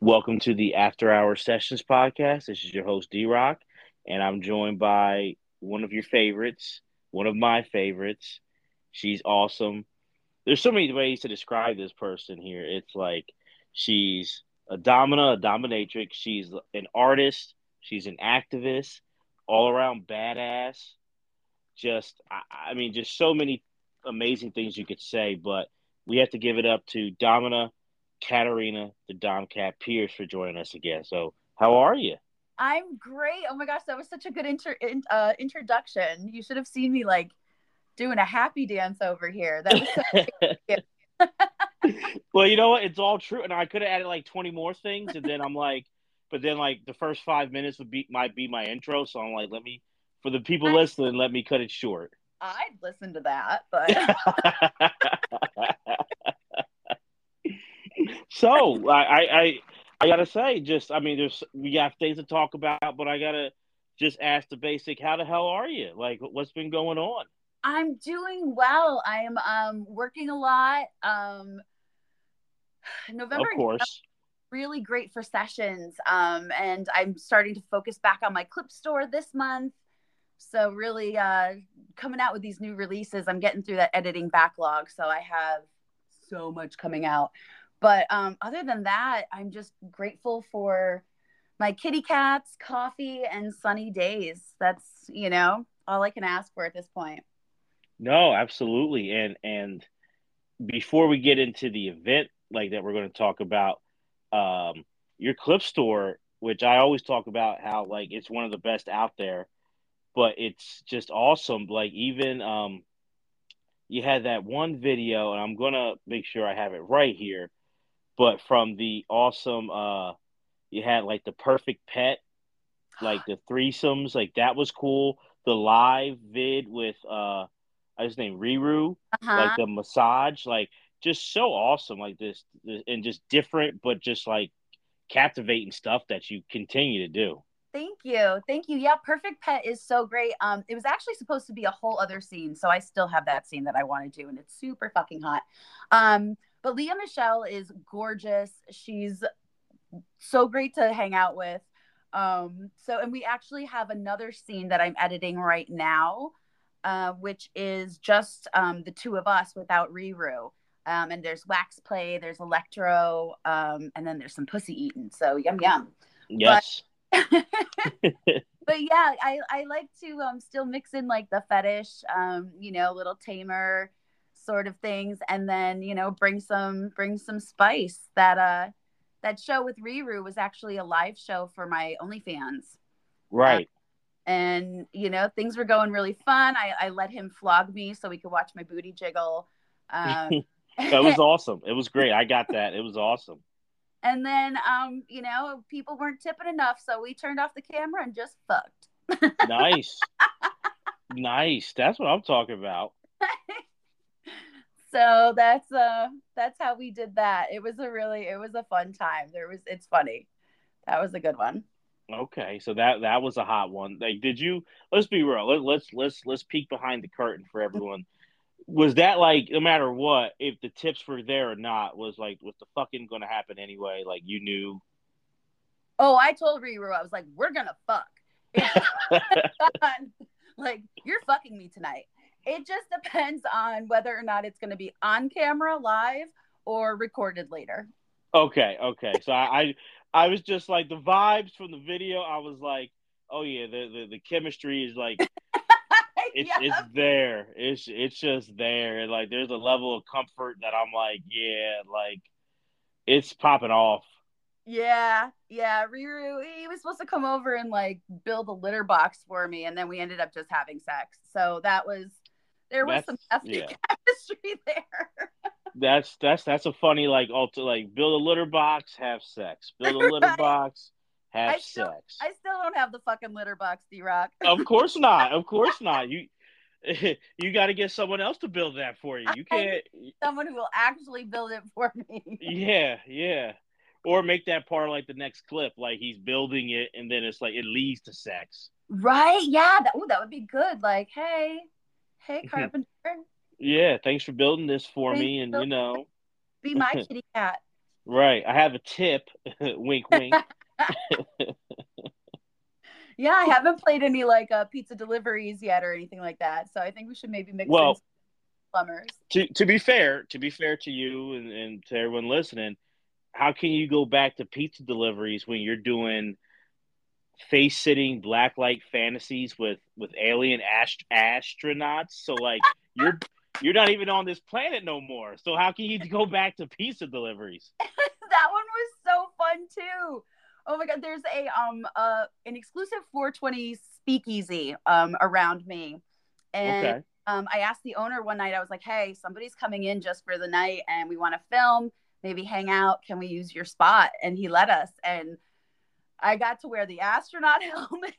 Welcome to the After Hour Sessions podcast. This is your host, D Rock, and I'm joined by one of your favorites, one of my favorites. She's awesome. There's so many ways to describe this person here. It's like she's a dominatrix. She's an artist. She's an activist, all around badass. Just so many amazing things you could say, but we have to give it up to Domina Katarina, the Domcat Pierce, for joining us again. So, how are you? I'm great. Oh my gosh, that was such a good introduction. You should have seen me like doing a happy dance over here. That was so cute. Well, you know what? It's all true, and I could have added like 20 more things, and then I'm like, but then like the first 5 minutes might be my intro, so I'm like, let me for the people I, listening, let me cut it short. I'd listen to that, but So I gotta say, there's we got things to talk about, but I gotta just ask the basic: how the hell are you? Like, what's been going on? I'm doing well. I am working a lot. November Of and course. really great for sessions. And I'm starting to focus back on my clip store this month. So really coming out with these new releases. I'm getting through that editing backlog. So I have so much coming out. But other than that, I'm just grateful for my kitty cats, coffee, and sunny days. That's all I can ask for at this point. No, absolutely. And before we get into the event like that, we're going to talk about your clip store, which I always talk about how like it's one of the best out there, but it's just awesome. Like even you had that one video, and I'm gonna make sure I have it right here. But from the awesome, you had like the perfect pet, like the threesomes, like that was cool. The live vid with I just named Riru, like Uh-huh. the massage, like just so awesome, like this and just different, but just like captivating stuff that you continue to do. Thank you. Thank you. Yeah, Perfect Pet is so great. It was actually supposed to be a whole other scene, so I still have that scene that I want to do, and it's super fucking hot. But Leah Michelle is gorgeous. She's so great to hang out with. And we actually have another scene that I'm editing right now, which is just the two of us without Riru. And there's wax play, there's electro, and then there's some pussy eating. So yum yum. But Yes. but yeah, I like to still mix in like the fetish, little tamer sort of things, and then bring some spice. That show with Riru was actually a live show for my OnlyFans. Uh, Right. and things were going really fun. I let him flog me so we could watch my booty jiggle. Um, That was awesome. It was great. I got that. It was awesome. and then people weren't tipping enough, so we turned off the camera and just fucked. Nice. Nice. That's what I'm talking about. So that's how we did that. It was a fun time. It's funny. That was a good one. Okay, so that was a hot one. Like, did you? Let's be real. Let's peek behind the curtain for everyone. Was that like no matter what, if the tips were there or not, was the fucking going to happen anyway? Like you knew. Oh, I told Riru, I was like, we're gonna fuck. It just on like you're fucking me tonight. It just depends on whether or not it's gonna be on camera live or recorded later. Okay, okay. So I was just like the vibes from the video. I was like, oh yeah, the chemistry is like it's Yeah. there. It's just there. And like there's a level of comfort that I'm like, yeah, like it's popping off. Yeah, yeah. Riru, he was supposed to come over and like build a litter box for me, and then we ended up just having sex. So there was That's some hefty yeah. chemistry there. That's a funny like alter like build a litter box, have sex. Build a litter Right? box, have I still sex. I still don't have the fucking litter box, D Rock. Of course not. Of course not. You you got to get someone else to build that for you. You I need can't. someone who will actually build it for me. Yeah, yeah. Or make that part like the next clip, like he's building it, and then it's like it leads to sex. Right? Yeah, that would be good. Like, hey, Carpenter, Yeah, thanks for building this for thanks me, and for be my kitty cat. Right. I have a tip. Wink, wink. Yeah, I haven't played any like pizza deliveries yet or anything like that. So I think we should maybe mix in Well, some plumbers. to be fair to you and to everyone listening, how can you go back to pizza deliveries when you're doing face sitting blacklight fantasies with alien astronauts? So like you're not even on this planet no more. So how can you go back to pizza deliveries? That one was so fun too. Oh my god, there's a an exclusive 420 speakeasy around me. And Okay. I asked the owner one night, I was like, hey, somebody's coming in just for the night and we want to film, maybe hang out. Can we use your spot? And he let us. And I got to wear the astronaut helmet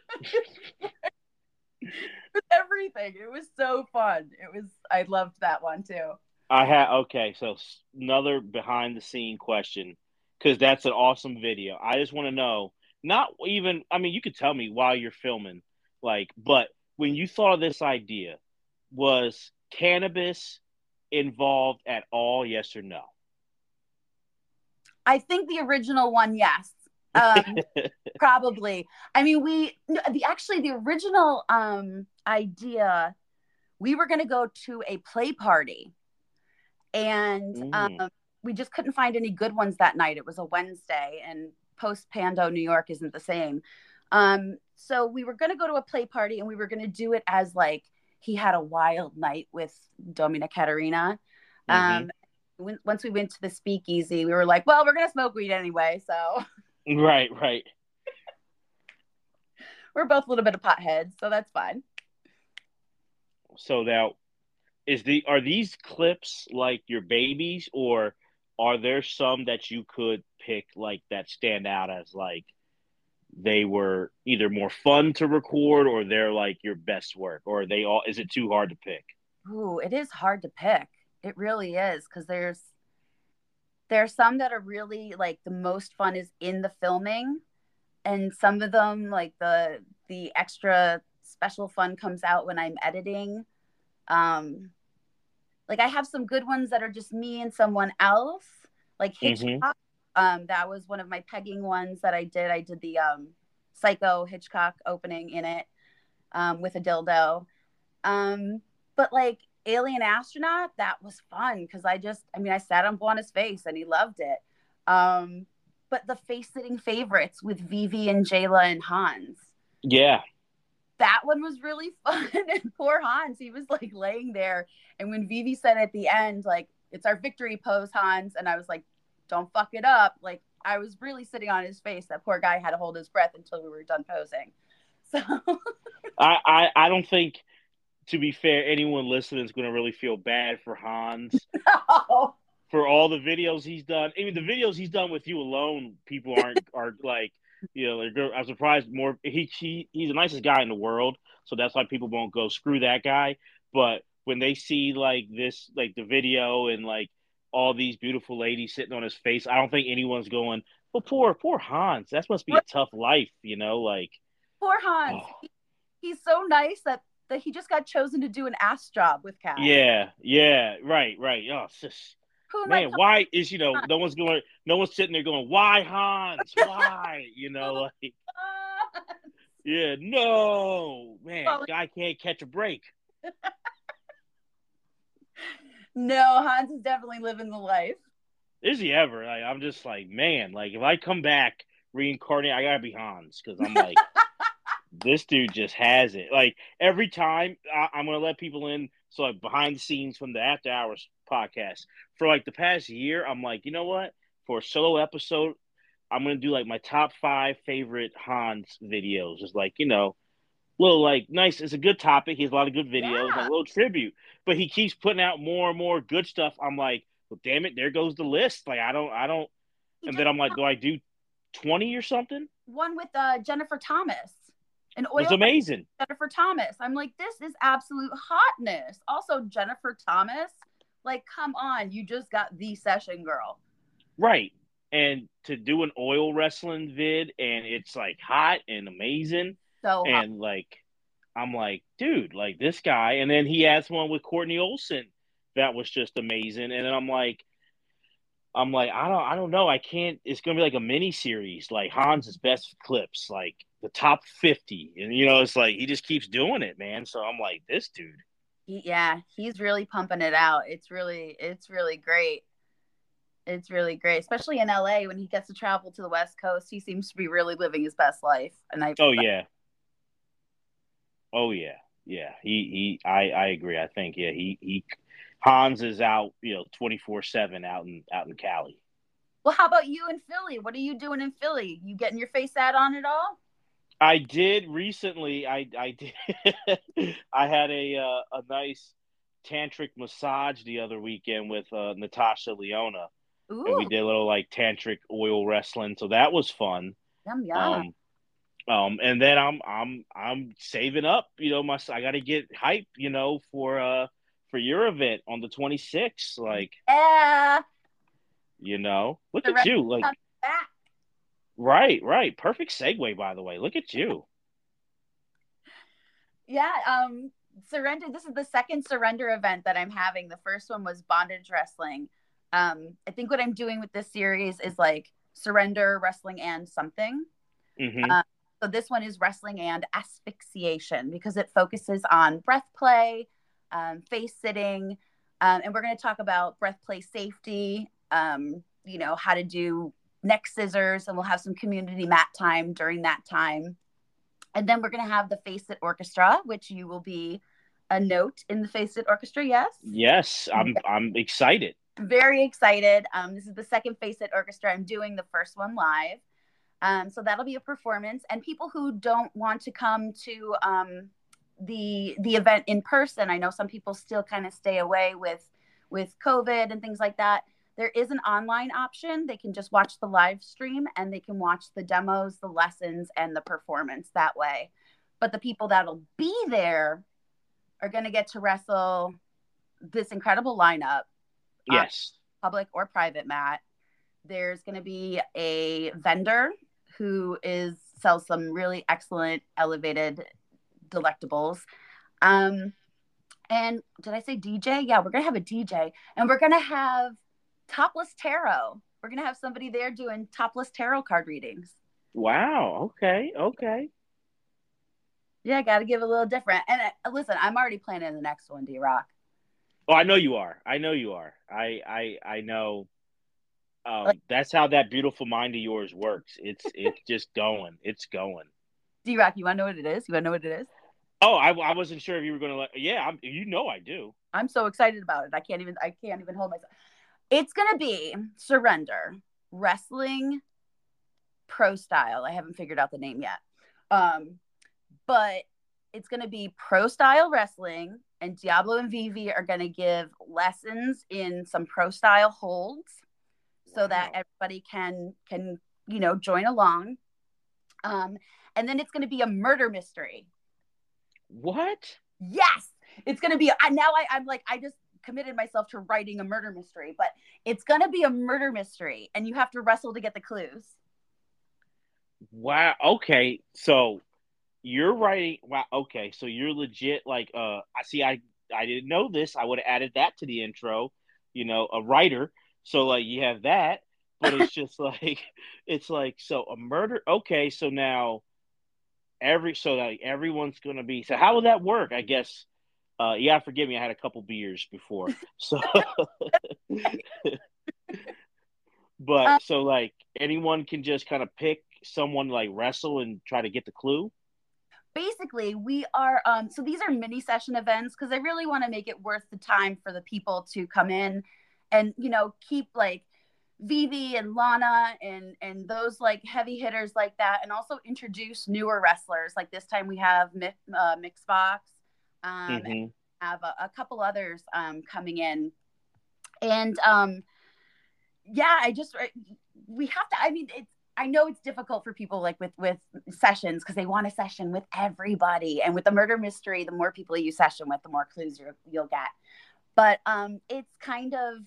with everything. It was so fun. I loved that one too. I had okay, so another behind the scene question because that's an awesome video. I just want to know, not even, I mean, you could tell me while you're filming, like, but when you thought of this idea, was cannabis involved at all? Yes or no? I think the original one, yes. Probably. I mean, the original idea, we were going to go to a play party, and Mm, we just couldn't find any good ones that night. It was a Wednesday, and post Pando New York isn't the same. So we were going to go to a play party, and we were going to do it as like he had a wild night with Domina Caterina. mm-hmm. Once we went to the speakeasy, we were like, well, we're going to smoke weed anyway. So Right, right. we're both a little bit of potheads. So that's fine. So now, are these clips like your babies, or are there some that you could pick like that stand out as like they were either more fun to record or they're like your best work, or are they all, is it too hard to pick? Ooh, it is hard to pick. It really is because there's some that are really like the most fun is in the filming, and some of them like the extra special fun comes out when I'm editing. Um, like I have some good ones that are just me and someone else, like Mm-hmm. Hitchcock. That was one of my pegging ones that I did. I did the Psycho Hitchcock opening in it with a dildo. But like Alien Astronaut, that was fun because I sat on Buana's face and he loved it. Um, but the face sitting favorites with Vivi and Jayla and Hans, Yeah. that one was really fun. And poor Hans, he was like laying there. And when Vivi said at the end, like, it's our victory pose, Hans, and I was like, don't fuck it up. Like, I was really sitting on his face. That poor guy had to hold his breath until we were done posing. So, I don't think, to be fair, anyone listening is going to really feel bad for Hans oh, for all the videos he's done. I mean, the videos he's done with you alone, people are like, I'm surprised more. He's the nicest guy in the world, so that's why people won't go screw that guy. But when they see like this, like the video and like all these beautiful ladies sitting on his face, I don't think anyone's going, "Well, poor Hans. That must be a tough life," Like, poor Hans. oh, He's so nice that he just got chosen to do an ass job with Cass. yeah, yeah, right, right. Oh, it's just, Who am I man, why is no one's sitting there going, why Hans, why, like, yeah, no, man, guy can't catch a break. No, Hans is definitely living the life. Is he ever? Like, I'm just like, man, like if I come back reincarnate, I gotta be Hans because I'm like, this dude just has it. Like every time I'm gonna let people in, so like behind the scenes from the After Hours podcast for like the past year, I'm like, you know what? For a solo episode, I'm gonna do like my top 5 favorite Hans videos. Just like little like nice. It's a good topic. He has a lot of good videos, like Yeah. a little tribute. But he keeps putting out more and more good stuff. I'm like, well, damn it, there goes the list. Like I don't. He And just then I'm like, do I do 20 or something? one with Jennifer Thomas, an It was oil amazing. Jennifer Thomas. I'm like, this is absolute hotness. Also, Jennifer Thomas, like, come on, you just got the session girl. Right. And to do an oil wrestling vid and it's like hot and amazing. So hot. And like, I'm like, dude, like this guy. And then he has one with Courtney Olson that was just amazing. And then I'm like, I'm like, I don't know. I can't. It's gonna be like a mini series, like Hans's best clips, like the top 50, and it's like he just keeps doing it, man. So I'm like, this dude. Yeah, he's really pumping it out. It's really great. It's really great, especially in LA when he gets to travel to the West Coast. He seems to be really living his best life, and I Oh yeah, oh yeah, yeah. I agree. I think he Hans is out, 24/7 out in Cali. well, how about you in Philly? What are you doing in Philly? You getting your face ad on at all? I did recently. I did. I had a nice tantric massage the other weekend with Natasha Leona, and we Ooh, did a little like tantric oil wrestling, so that was fun. yum yum. Um, and then I'm saving up. I got to get hype. For your event on the 26th. Like, Yeah, look the at rest you. Like, comes back. right, right. Perfect segue, by the way. Look at you. Yeah, surrender. This is the second surrender event that I'm having. The first one was bondage wrestling. I think what I'm doing with this series is like surrender, wrestling, and something. Hmm. Um, so this one is wrestling and asphyxiation because it focuses on breath play, face sitting, and we're going to talk about breath play safety. How to do neck scissors, and we'll have some community mat time during that time. And then we're going to have the Face It Orchestra, which you will be a note in the Face It Orchestra. Yes. Yes, I'm excited. Very excited. This is the second Face It Orchestra. I'm doing the first one live. So that'll be a performance. And people who don't want to come to the event in person, I know some people still kind of stay away with COVID and things like that. There is an online option. They can just watch the live stream and they can watch the demos, the lessons, and the performance that way. But the people that'll be there are going to get to wrestle this incredible lineup on Yes. public or private mat. There's going to be a vendor who is sells some really excellent elevated delectables. And did I say DJ? Yeah, we're gonna have a DJ, and we're gonna have topless tarot. We're gonna have somebody there doing topless tarot card readings. Wow. Okay. Okay. Yeah, got to give a little different. And listen, I'm already planning the next one, D Rock. Oh, I know you are. I know you are. I know. Like That's how that beautiful mind of yours works. It's just going. It's going. D Rock, you want to know what it is? You want to know what it is? Oh, I wasn't sure if you were going to let. Yeah, I do. I'm so excited about it. I can't even hold myself. It's gonna be Surrender Wrestling Pro Style. I haven't figured out the name yet. Um, but it's going to be pro style wrestling, and Diablo and Vivi are going to give lessons in some pro style holds so that Wow. everybody can join along. Um, and then it's going to be a murder mystery. What? Yes, it's going to be. I'm like I just committed myself to writing a murder mystery, but it's going to be a murder mystery, and you have to wrestle to get the clues. Wow. Okay. So you're writing. Wow. Okay. So you're legit. Like, I see. I didn't know this. I would have added that to the intro. A writer. So like you have that, but it's just like it's like so a murder. Okay. So now like everyone's gonna be. So how will that work? I guess. Yeah. Forgive me. I had a couple beers before. So, Um, but so like anyone can just kind of pick someone like wrestle and try to get the clue. Basically we are so these are mini session events because I really want to make it worth the time for the people to come in and keep like Vivi and Lana and those like heavy hitters like that, and also introduce newer wrestlers. Like this time we have Mixbox, and Mm-hmm. have a couple others coming in. And yeah, we have to. I mean, I know it's difficult for people like with sessions because they want a session with everybody, and with the murder mystery, the more people you session with, the more clues you'll get. But it's kind of,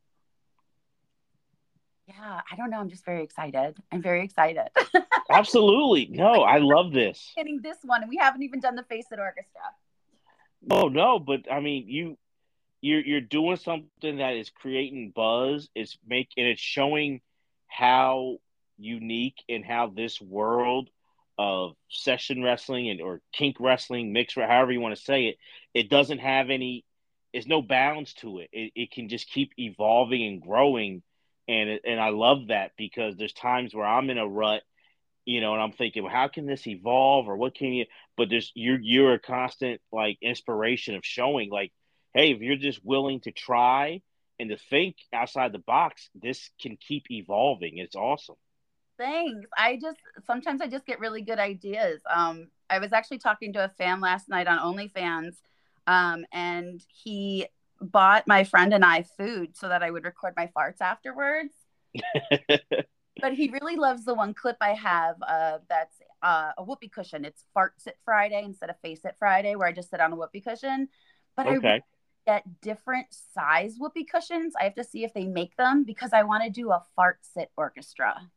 yeah, I don't know. I'm just very excited. I'm very excited. Absolutely. No, I love this. Getting this one, and we haven't even done the Face It Orchestra. Oh no, but I mean, you're doing something that is creating buzz. It's showing how unique and how this world of session wrestling and or kink wrestling, mixed, however you want to say it, it doesn't have any. There's no bounds to it. It can just keep evolving and growing, and I love that because there's times where I'm in a rut, and I'm thinking, well, how can this evolve or what can you? But you're a constant like inspiration of showing like, hey, if you're just willing to try and to think outside the box, this can keep evolving. It's awesome. Thanks. Sometimes I just get really good ideas. I was actually talking to a fan last night on OnlyFans, and he bought my friend and I food so that I would record my farts afterwards. But he really loves the one clip I have that's a whoopee cushion. It's Fart Sit Friday instead of Face It Friday, where I just sit on a whoopee cushion. But I really Okay. get different size whoopee cushions. I have to see if they make them because I want to do a fart sit orchestra.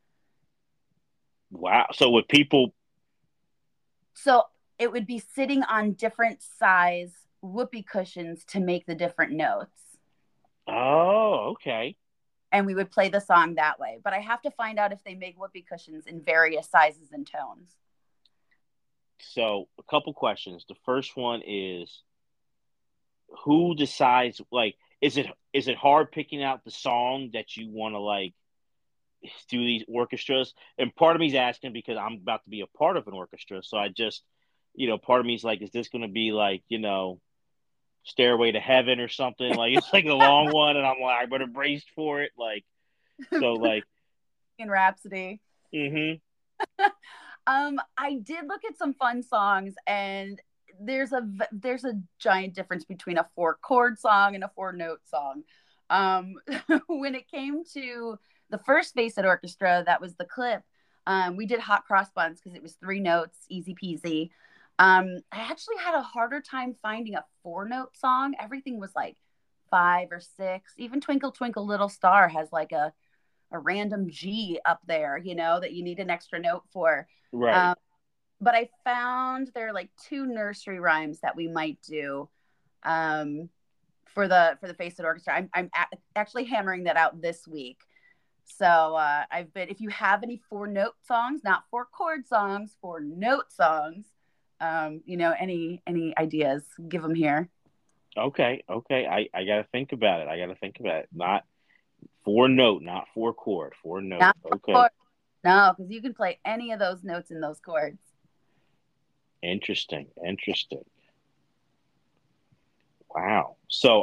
Wow. So with people, So it would be sitting on different size whoopee cushions to make the different notes. oh, okay. And we would play the song that way. But I have to find out if they make whoopee cushions in various sizes and tones. So a couple questions. The first one is who decides like is it hard picking out the song that you want to like do these orchestras? And part of me is asking because I'm about to be a part of an orchestra. So I just, part of me is like, is this going to be like, Stairway to Heaven or something? Like it's like a long one, and I'm like, I better brace for it. Like, so like, In Rhapsody. mm-hmm. I did look at some fun songs, and there's a giant difference between a 4 chord song and a 4 note song. Um, when it came to the first Face It Orchestra, that was the clip. We did Hot Cross Buns because it was 3 notes, easy peasy. I actually had a harder time finding a 4 note song. Everything was like 5 or 6. Even Twinkle Twinkle Little Star has like a random G up there, that you need an extra note for. Right. Um, but I found there are like 2 nursery rhymes that we might do for the Face It Orchestra. I'm actually hammering that out this week. So I've been. If you have any 4 note songs, not 4 chord songs, 4 note songs, any ideas, give them here. Okay. Okay. I got to think about it. I got to think about it. Not 4 note, not 4 chord, 4 note. Not Okay. 4 no, because you can play any of those notes in those chords. Interesting. Interesting. Wow. So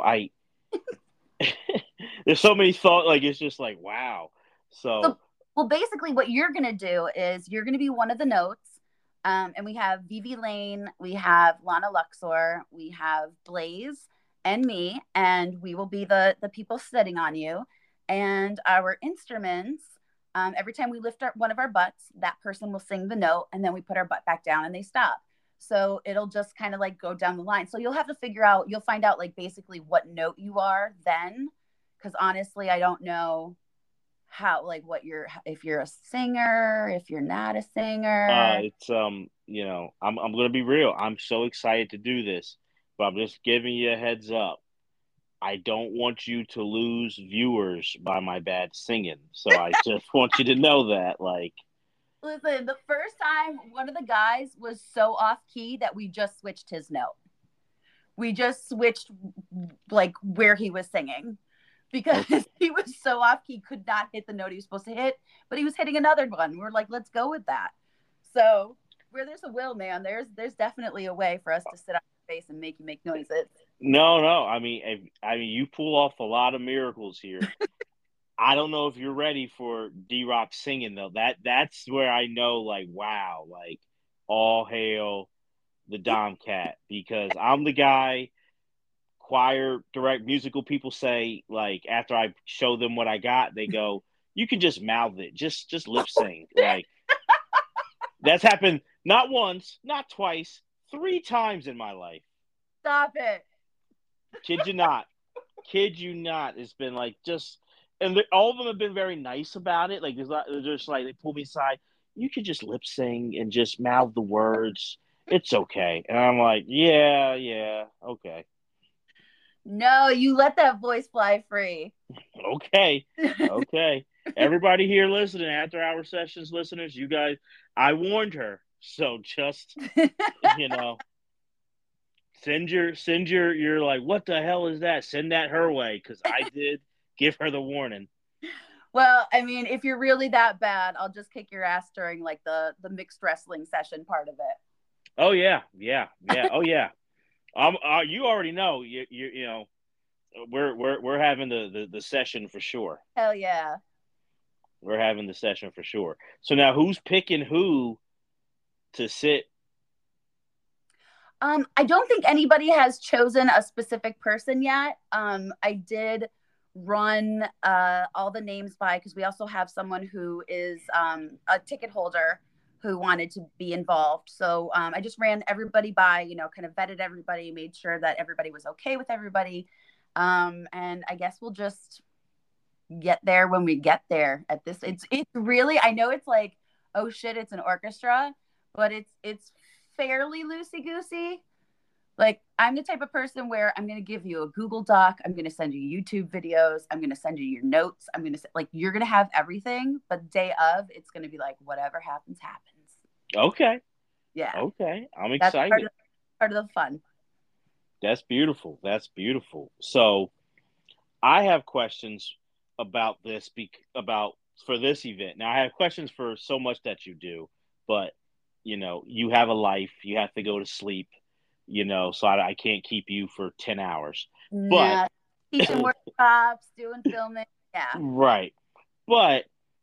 there's so many thought, like, it's just like, wow. So, So, well, basically, what you're going to do is you're going to be one of the notes. And we have Vivi Lane, we have Lana Luxor, we have Blaze, and me, and we will be the people sitting on you. And our instruments, every time we lift one of our butts, that person will sing the note, and then we put our butt back down and they stop. So it'll just kind of like go down the line. So you'll have to you'll find out like basically what note you are then. Because honestly, I don't know how like what you're if you're a singer, if you're not a singer. it's I'm gonna be real. I'm so excited to do this, but I'm just giving you a heads up. I don't want you to lose viewers by my bad singing. So I just want you to know that, like, Listen, the first time one of the guys was so off key that we just switched his note. We just switched like where he was singing because okay, he was so off key, could not hit the note he was supposed to hit, but he was hitting another one. We're like, let's go with that. So where there's a will, man, there's definitely a way for us to sit on your face and make you make noises. no, no. I mean, you pull off a lot of miracles here. I don't know if you're ready for D Rock singing though. That's where I know, like, wow, like, all hail the Dom Cat because I'm the guy. Choir, direct, musical people say like after I show them what I got, they go, "You can just mouth it, just lip sync." Like that's happened not once, not twice, 3 times in my life. Stop it. Kid you not. Kid you not. It's been like just, and all of them have been very nice about it. Like they're just like they pull me aside. You could just lip sing and just mouth the words. It's okay. And I'm like, yeah, yeah, okay. No, you let that voice fly free. Okay. Okay. Everybody here listening, after our sessions listeners, you guys, I warned her. So just, you know, you're like, what the hell is that? Send that her way, because I did give her the warning. Well, I mean, if you're really that bad, I'll just kick your ass during like the mixed wrestling session part of it. Oh yeah, yeah, yeah. Oh yeah. You already know. You know, we're having the session for sure. Hell yeah. We're having the session for sure. So now, who's picking who to sit? I don't think anybody has chosen a specific person yet. I did run all the names by because we also have someone who is a ticket holder who wanted to be involved. So I just ran everybody by, you know, kind of vetted everybody, made sure that everybody was okay with everybody. And I guess we'll just get there when we get there at this. It's really, I know it's like, oh shit, it's an orchestra, but it's fairly loosey goosey. Like, I'm the type of person where I'm going to give you a Google Doc. I'm going to send you YouTube videos. I'm going to send you your notes. I'm going to, like, you're going to have everything. But day of, it's going to be like, whatever happens, happens. Okay, Yeah. okay, I'm That's excited. part of the fun. That's beautiful. That's beautiful. So I have questions about this about for this event. Now I have questions for so much that you do, but you know, you have a life, you have to go to sleep, you know, so I can't keep you for 10 hours. But Nah, teaching workshops, doing filming. Yeah. right. But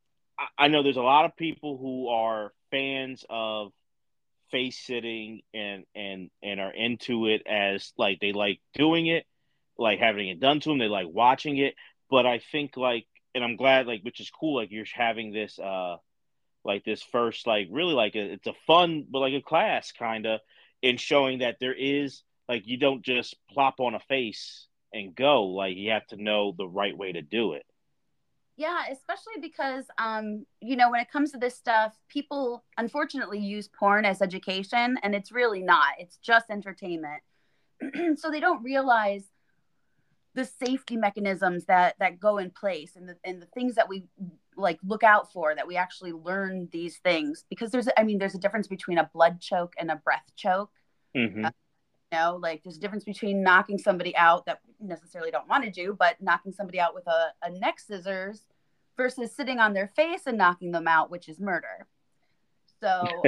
I know there's a lot of people who are fans of face sitting and are into it, as like they like doing it, like having it done to them, they like watching it. But I think like, and I'm glad, like, which is cool, like you're having this like this first, like really like it's a fun but like a class kind of, in showing that there is, like, you don't just plop on a face and go, like you have to know the right way to do it. Yeah, especially because you know, when it comes to this stuff, people unfortunately use porn as education and it's really not. It's just entertainment. So they don't realize the safety mechanisms that go in place and the things that we like look out for, that we actually learn these things, because there's a difference between a blood choke and a breath choke. Mm-hmm. You know, like there's a difference between knocking somebody out that we necessarily don't want to do, but knocking somebody out with a neck scissors versus sitting on their face and knocking them out, which is murder. So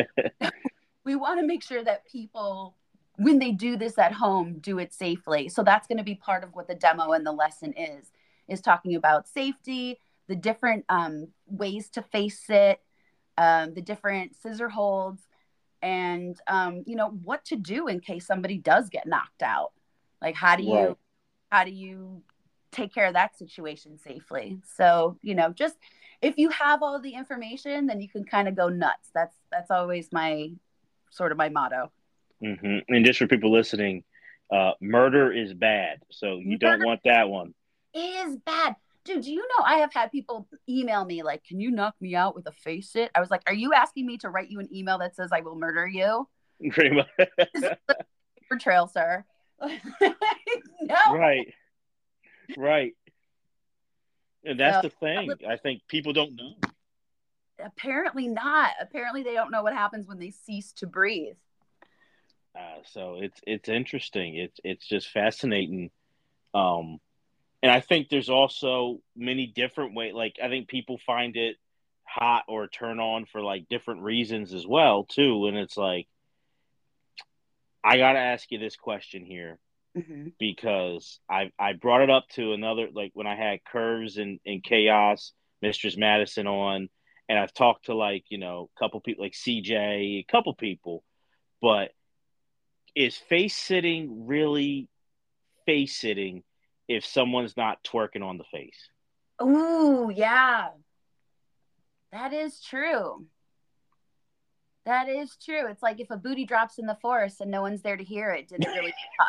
we want to make sure that people, when they do this at home, do it safely. So that's going to be part of what the demo and the lesson is talking about safety, the different ways to face it, the different scissor holds, and you know, what to do in case somebody does get knocked out. Like, Right. how do you take care of that situation safely? So, you know, just if you have all the information, then you can kind of go nuts. That's always my sort of my motto. Mm-hmm. And just for people listening, murder is bad, so you don't Murder want that one. is bad. Dude, do you know I have had people email me like, "Can you knock me out with a face it?" I was like, "Are you asking me to write you an email that says I will murder you?" Pretty much. This is the paper trail, sir. No. Right. Right. And that's So the thing. I think people don't know. apparently not. Apparently they don't know what happens when they cease to breathe. So it's interesting. It's just fascinating. Um, and I think there's also many different ways. Like I think people find it hot or turn on for like different reasons as well too. And it's like, I got to ask you this question here, Mm-hmm. because I brought it up to another, like when I had Curves and Chaos, Mistress Madison on, and I've talked to, like, you know, a couple people like CJ, a couple people, but is face sitting really face sitting if someone's not twerking on the face? Ooh, yeah. That is true. That is true. It's like if a booty drops in the forest and no one's there to hear it, did it really pop?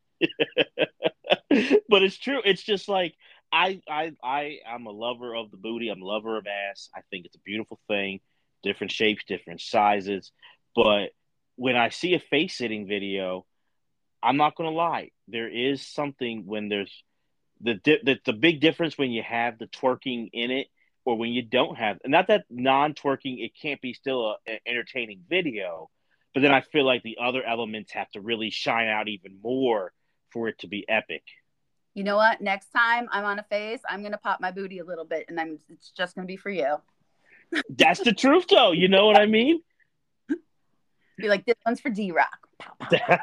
But it's true. It's just like, I'm a lover of the booty. I'm a lover of ass. I think it's a beautiful thing, different shapes, different sizes. But when I see a face sitting video, I'm not going to lie. There is something when there's the big difference when you have the twerking in it or when you don't have. Not that non-twerking, it can't be still an entertaining video, but then I feel like the other elements have to really shine out even more for it to be epic. You know what? Next time I'm on a face, I'm gonna pop my booty a little bit, and it's just gonna be for you. That's the truth, though. You know what I mean? Be like, this one's for D-Rock. Pow, pow, pow.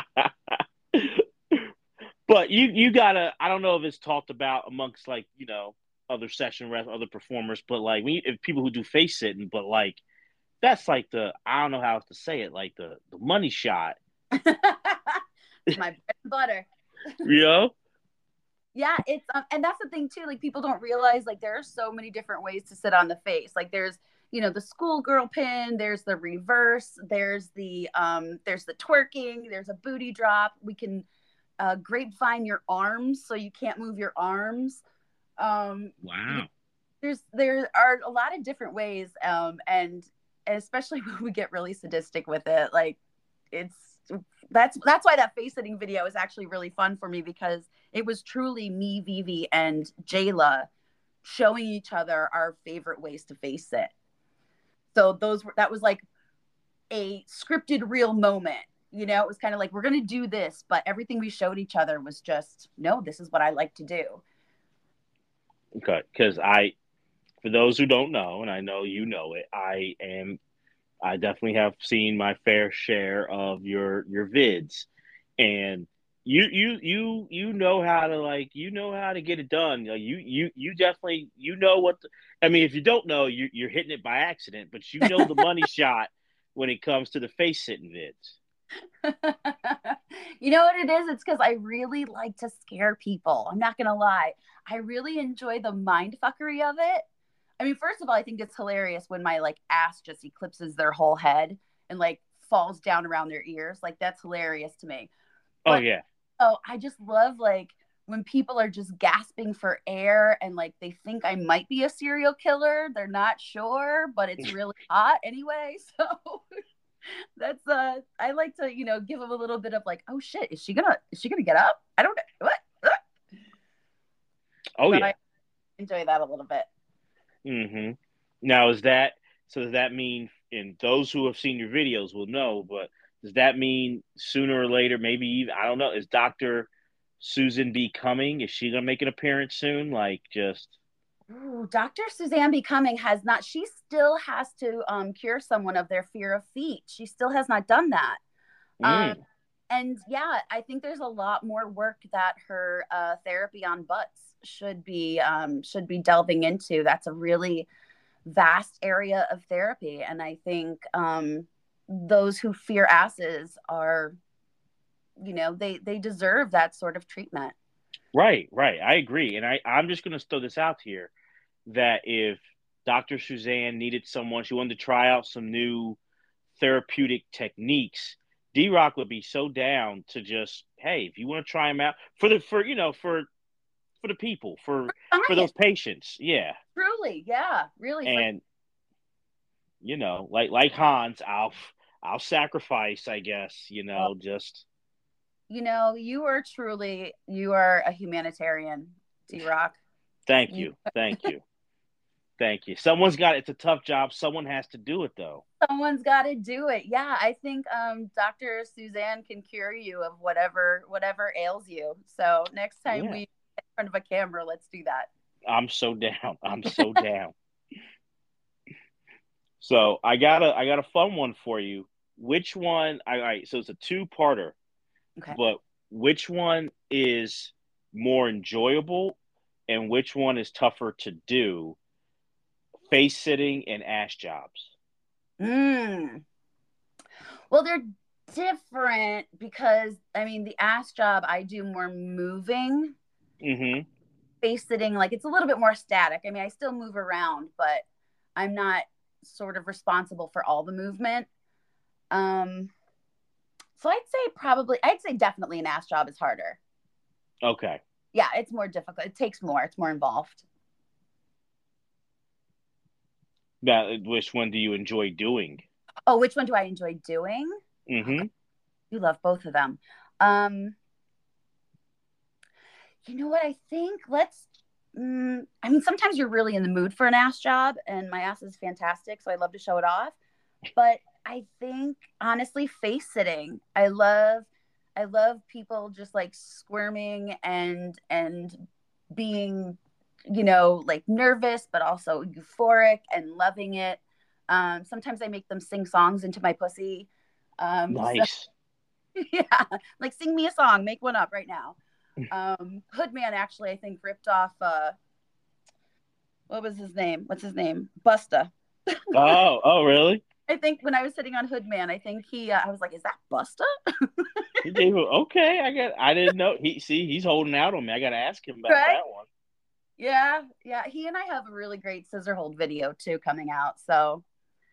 But you gotta. I don't know if it's talked about amongst like other session reps, other performers, but like if people who do face sitting, but like that's like the I don't know how to say it, like the money shot. It's my bread and butter. You know? Yeah, it's and that's the thing too. Like people don't realize like there are so many different ways to sit on the face. Like there's the schoolgirl pin, there's the reverse, there's the twerking, there's a booty drop. We can grapevine your arms so you can't move your arms. Wow. There are a lot of different ways, and especially when we get really sadistic with it, like it's that's why that face sitting video is actually really fun for me, because it was truly me, Vivi, and Jayla showing each other our favorite ways to face sit. So that was like a scripted real moment. It was kind of like, we're going to do this, but everything we showed each other was just, no, this is what I like to do. Okay, because for those who don't know, and I know you know it, I definitely have seen my fair share of your vids, and you know how to how to get it done. Like, you definitely what. I mean, if you don't know, you're hitting it by accident, but you know the money shot when it comes to the face sitting vids. You know what it is? It's because I really like to scare people. I'm not gonna lie. I really enjoy the mind fuckery of it. I mean, first of all, I think it's hilarious when my like ass just eclipses their whole head and like falls down around their ears. Like that's hilarious to me. Oh But yeah. I just love like when people are just gasping for air and like they think I might be a serial killer. They're not sure, but it's really hot anyway. So that's I like to give them a little bit of like, oh shit, is she gonna get up? I don't know what. Oh But yeah. I enjoy that a little bit. Mm-hmm. Now, does that mean, and those who have seen your videos will know, but does that mean sooner or later, maybe even, I don't know, is Dr. Susan B coming? Is she gonna make an appearance soon? Like just Ooh, Dr. Suzanne Becoming has not. She still has to cure someone of their fear of feet. She still has not done that. Um, mm, and yeah, I think there's a lot more work that her therapy on butts should be delving into. That's a really vast area of therapy, and I think those who fear asses are, they deserve that sort of treatment. right, right. I agree. And I'm just gonna throw this out here that if Dr. Suzanne needed someone, she wanted to try out some new therapeutic techniques, D Rock would be so down to just, hey, if you want to try them out for the people, for those Science, patients, yeah. truly, yeah, really. For And like Hans, I'll sacrifice, I guess, just you are a humanitarian, D Rock. thank You you. Thank you. Thank you. Someone's got it's a tough job. Someone has to do it though. Someone's got to do it. Yeah, I think Dr. Suzanne can cure you of whatever ails you. So next time Yeah. we get in front of a camera, let's do that. I'm so down. I'm so down. So I got a fun one for you. Which one? All right. So it's a two-parter, Okay. but which one is more enjoyable, and which one is tougher to do? Face sitting and ass jobs. Mm. Well, they're different because I mean the ass job I do more moving. Mm-hmm. Face sitting, like it's a little bit more static. I mean, I still move around, but I'm not sort of responsible for all the movement. Um, so I'd say definitely an ass job is harder. Okay. Yeah, it's more difficult. It takes more. It's more involved. Now, which one do you enjoy doing? Oh, which one do I enjoy doing? Oh, Mm-hmm. God, you love both of them. Um, you know what? I think let's. I mean, sometimes you're really in the mood for an ass job, and my ass is fantastic, so I love to show it off. But I think honestly, face sitting. I love people just like squirming and being, like nervous, but also euphoric and loving it. Sometimes I make them sing songs into my pussy. So Nice. yeah, like sing me a song, make one up right now. Hoodman actually, I think, ripped off what was his name? What's his name? Busta. Oh, really? I think when I was sitting on Hoodman, I think I was like, is that Busta? He gave him okay. I didn't know. He's holding out on me. I got to ask him about Right? that one. Yeah, yeah. He and I have a really great scissor hold video too coming out. So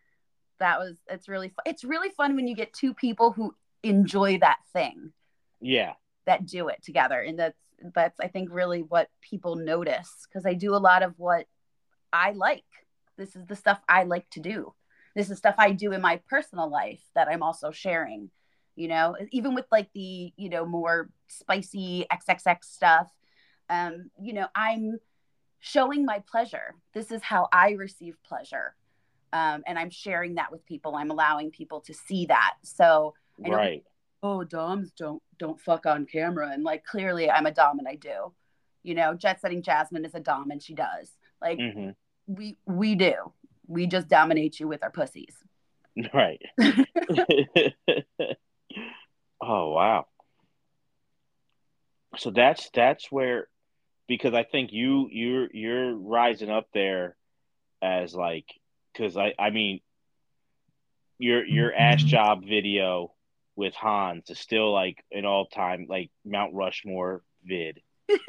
it's really fun when you get two people who enjoy that thing Yeah. that do it together. And that's I think really what people notice because I do a lot of what I like. This is the stuff I like to do. This is stuff I do in my personal life that I'm also sharing, even with like the, more spicy XXX stuff. I'm showing my pleasure. This is how I receive pleasure. And I'm sharing that with people. I'm allowing people to see that. So I know Right. oh, doms don't fuck on camera, and like clearly I'm a dom and I do. Jet Setting Jasmine is a dom and she does. Like Hmm. we do. We just dominate you with our pussies. Right. Oh wow. So that's where, because I think you're rising up there as like, because I mean your ass job video with Hans is still like an all time like Mount Rushmore vid.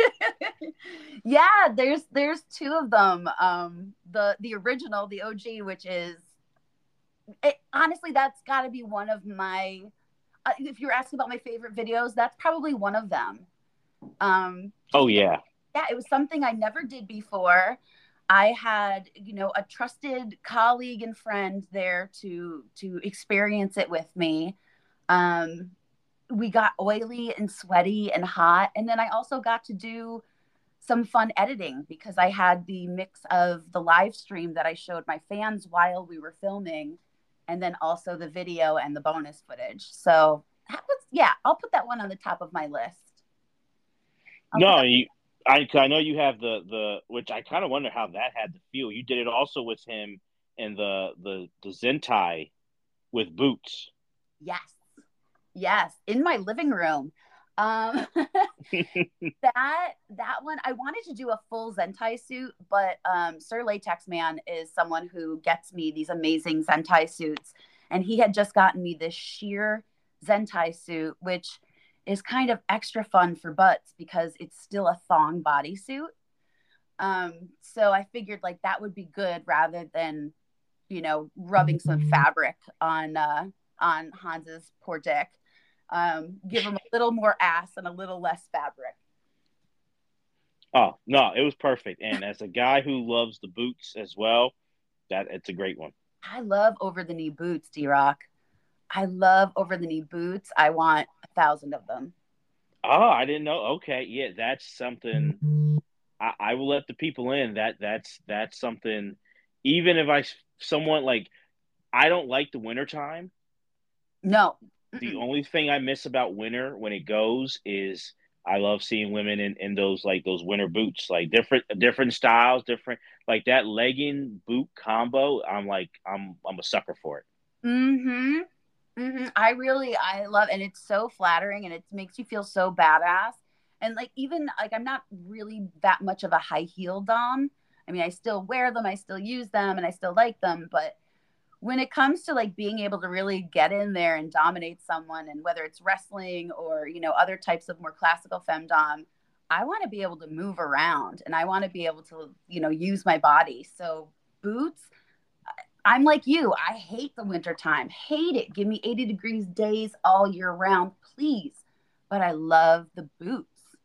Yeah, there's two of them. The original, the OG, which is honestly that's got to be one of my. If you're asking about my favorite videos, that's probably one of them. Just Oh because, yeah. yeah, it was something I never did before. I had, a trusted colleague and friend there to experience it with me. Um, we got oily and sweaty and hot, and then I also got to do some fun editing because I had the mix of the live stream that I showed my fans while we were filming, and then also the video and the bonus footage. So that was, yeah, I'll put that one on the top of my list. I'll put No, that. I know you have the which I kind of wonder how that had to feel. You did it also with him and the Zentai with Boots. Yes, yes, in my living room. Um, that one I wanted to do a full Zentai suit, but Sir Latex Man is someone who gets me these amazing Zentai suits, and he had just gotten me this sheer Zentai suit, which is kind of extra fun for butts because it's still a thong bodysuit. So I figured like that would be good rather than rubbing some fabric on Hans's poor dick. Give him a little more ass and a little less fabric. Oh no, it was perfect. And as a guy who loves the boots as well, that it's a great one. I love over the knee boots, D Rock. I love over the knee boots. I want 1,000 of them. Oh, I didn't know. Okay, yeah, that's something. I will let the people in. That's something. Even if someone like I don't like the wintertime. No. The Mm-mm. only thing I miss about winter when it goes is I love seeing women in those like those winter boots, like different styles, different like that legging boot combo. I'm a sucker for it. Mm-hmm. Mm-hmm. I love, and it's so flattering, and it makes you feel so badass. And like even like I'm not really that much of a high heel dom. I mean, I still wear them, I still use them, and I still like them. But when it comes to like being able to really get in there and dominate someone, and whether it's wrestling or other types of more classical femdom, I want to be able to move around, and I want to be able to use my body. So boots, I'm like you. I hate the winter time. Hate it. Give me 80 degrees days all year round, please. But I love the boots.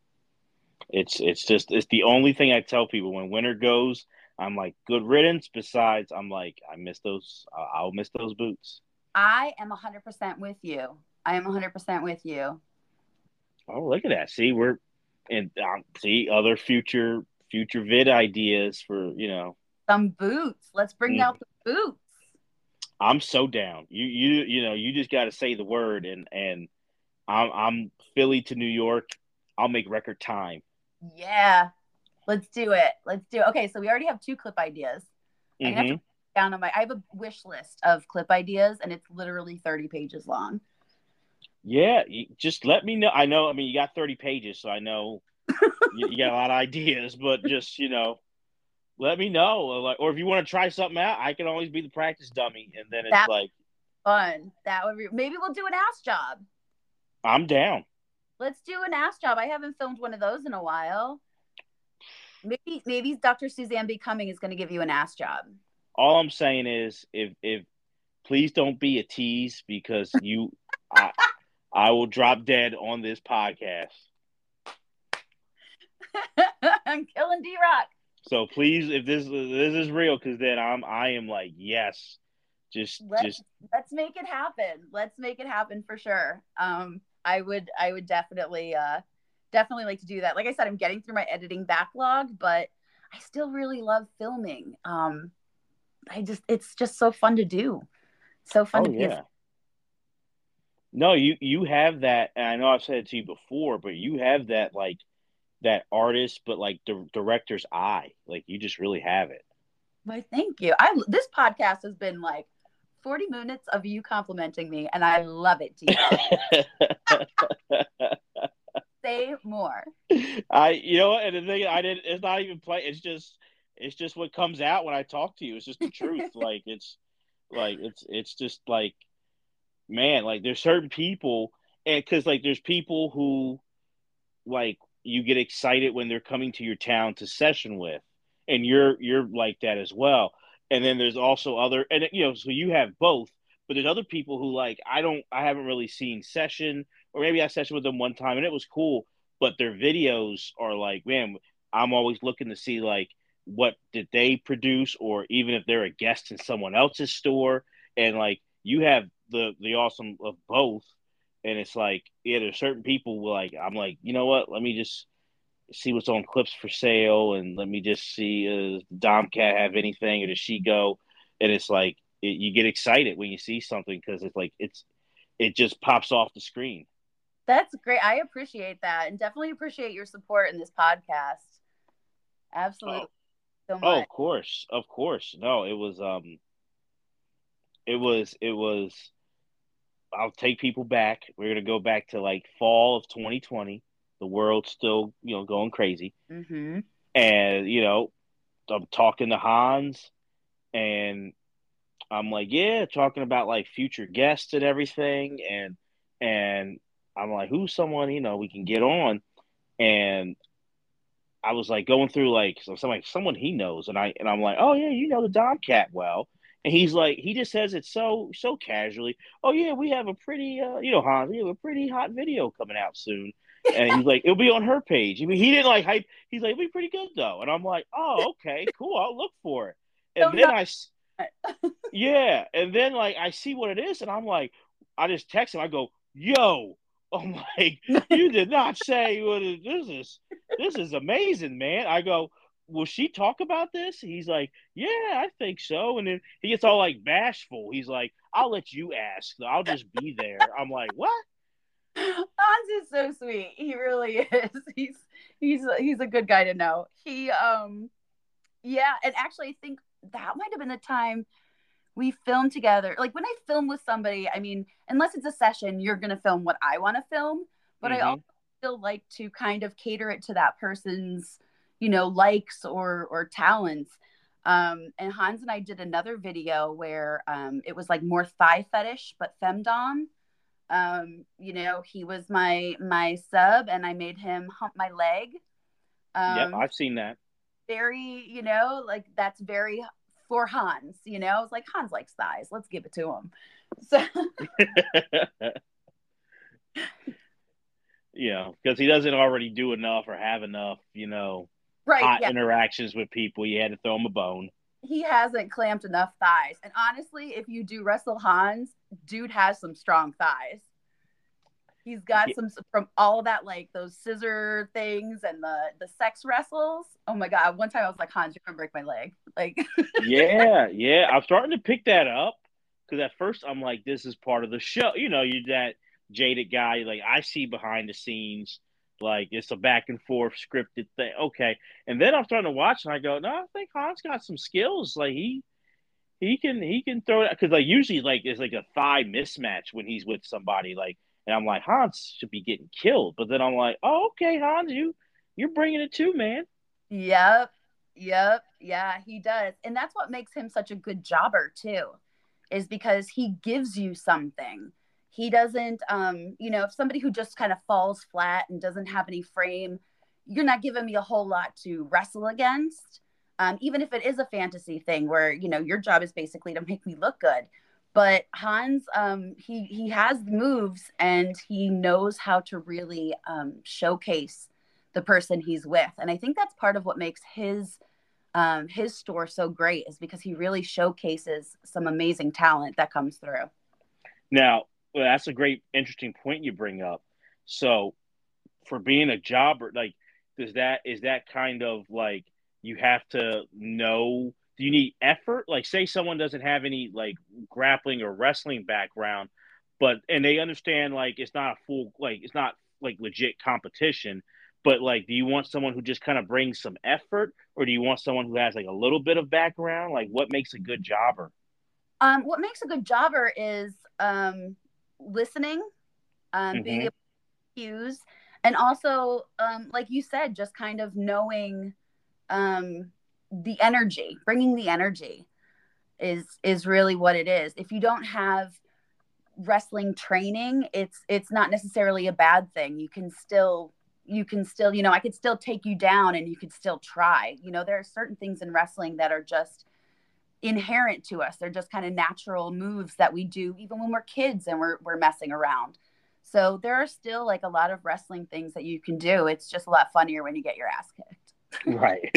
It's the only thing I tell people when winter goes. I'm like good riddance. Besides, I'm like I miss those. I'll miss those boots. I am 100% with you. I am 100% with you. Oh, look at that. See, we're and see other future vid ideas for Some boots. Let's bring mm, out the boots. I'm so down. You just got to say the word, and I'm Philly to New York. I'll make record time. Yeah. Let's do it. Let's do it. Okay, so we already have two clip ideas. I'm gonna have to Hmm. write down on my I have a wish list of clip ideas and it's literally 30 pages long. Yeah, just let me know. I know. I mean, you got 30 pages, so I know you got a lot of ideas. But just let me know. Like, or if you want to try something out, I can always be the practice dummy. And then it's That's like fun. That would be maybe we'll do an ass job. I'm down. Let's do an ass job. I haven't filmed one of those in a while. Maybe Dr. Suzanne Becoming is gonna give you an ass job. All I'm saying is, if please don't be a tease because I I will drop dead on this podcast. I'm killing D Rock. So please, if this is real, because then I am like yes, Let's just let's make it happen. Let's make it happen for sure. I would definitely like to do that. Like I said, I'm getting through my editing backlog, but I still really love filming. It's just so fun to do. So fun oh to be a yeah. No, you have that, and I know I've said it to you before, but you have that like that artist, but like the director's eye. Like you just really have it. Why, thank you. I This podcast has been like 40 minutes of you complimenting me, and I love it, T-Rock. Say more. And the thing I did, it's not even play. It's just what comes out when I talk to you. It's just the truth. It's just like, man, like there's certain people, and because like there's people who like you get excited when they're coming to your town to session with, and you're like that as well. And then there's also other, and so you have both, but there's other people who like I haven't really seen session, or maybe I sessioned with them one time and it was cool, but their videos are like, man, I'm always looking to see like what did they produce, or even if they're a guest in someone else's store, and like you have the awesome of both, and it's like, yeah, there's certain people who like I'm like, you know what? Let me just see what's on Clips for Sale, and let me just see Domcat have anything, or does she go? And it's like you get excited when you see something because it's like it just pops off the screen. That's great. I appreciate that and definitely appreciate your support in this podcast. Oh, Absolutely so oh, much. of course, of course. No, it was. I'll take people back. We're gonna go back to like fall of 2020. The world's still going crazy, Mm-hmm. and I'm talking to Hans, and I'm like, yeah, talking about like future guests and everything, and I'm like, who's someone we can get on? And I was like going through like someone he knows, and I'm like, oh yeah, you know the Domcat well, and he's like, he just says it so casually. Oh yeah, we have a pretty Hans, we have a pretty hot video coming out soon, and he's like, it'll be on her page. I mean, he didn't like hype. He's like, it'll be pretty good though, and I'm like, oh okay, cool, I'll look for it. So And then not yeah, and then like I see what it is, and I'm like, I just text him. I go, "Yo," I'm like, "You did not say what this is. This is amazing, man." I go, "Will she talk about this?" He's like, "Yeah, I think so." And then he gets all like bashful. He's like, "I'll let you ask. I'll just be there." I'm like, "What?" Hans is so sweet. He really is. He's a good guy to know. Yeah, and actually I think that might have been the time we filmed together. Like when I film with somebody, I mean, unless it's a session, you're gonna film what I want to film. But I Mm-hmm. also still like to kind of cater it to that person's, likes or talents. And Hans and I did another video where it was like more thigh fetish, but femdom. He was my sub, and I made him hump my leg. Yep, Um, I've seen that. very, like that's very for Hans. It's like Hans likes thighs. Let's give it to him. So Because he doesn't already do enough or have enough, right, hot yeah, interactions with people. You had to throw him a bone. he hasn't clamped enough thighs. And honestly, if you do wrestle Hans, dude has some strong thighs. He's got some from all of that, like those scissor things and the sex wrestles. Oh my god! One time I was like, Hans, you're gonna break my leg. Like, Yeah, yeah. I'm starting to pick that up because at first I'm like, this is part of the show. You know, you're that jaded guy. Like I see behind the scenes, like it's a back and forth scripted thing. Okay, and then I'm starting to watch and I go, no, I think Hans got some skills. Like he can throw it because like usually like it's like a thigh mismatch when he's with somebody. Like, and I'm like Hans should be getting killed, but then I'm like, oh okay, Hans, you're bringing it too, man. yep, yep, yeah, he does, and that's what makes him such a good jobber too, is because he gives you something. He doesn't, if somebody who just kind of falls flat and doesn't have any frame, you're not giving me a whole lot to wrestle against. Even if it is a fantasy thing where your job is basically to make me look good. But Hans, he has moves and he knows how to really showcase the person he's with, and I think that's part of what makes his store so great is because he really showcases some amazing talent that comes through. Now, well, that's a great, interesting point you bring up. So, for being a jobber, like, is that kind of like you have to know? Do you need effort? Like, say someone doesn't have any like grappling or wrestling background, but and they understand like it's not a full like it's not like legit competition. But like, do you want someone who just kind of brings some effort, or do you want someone who has like a little bit of background? Like, what makes a good jobber? What makes a good jobber is listening, being able Mm-hmm. to use, and also, like you said, just kind of knowing the energy, bringing the energy is really what it is. If you don't have wrestling training, it's not necessarily a bad thing. You can still, I could still take you down and you could still try. There are certain things in wrestling that are just inherent to us. They're just kind of natural moves that we do even when we're kids and we're messing around. So there are still like a lot of wrestling things that you can do. It's just a lot funnier when you get your ass kicked. Right.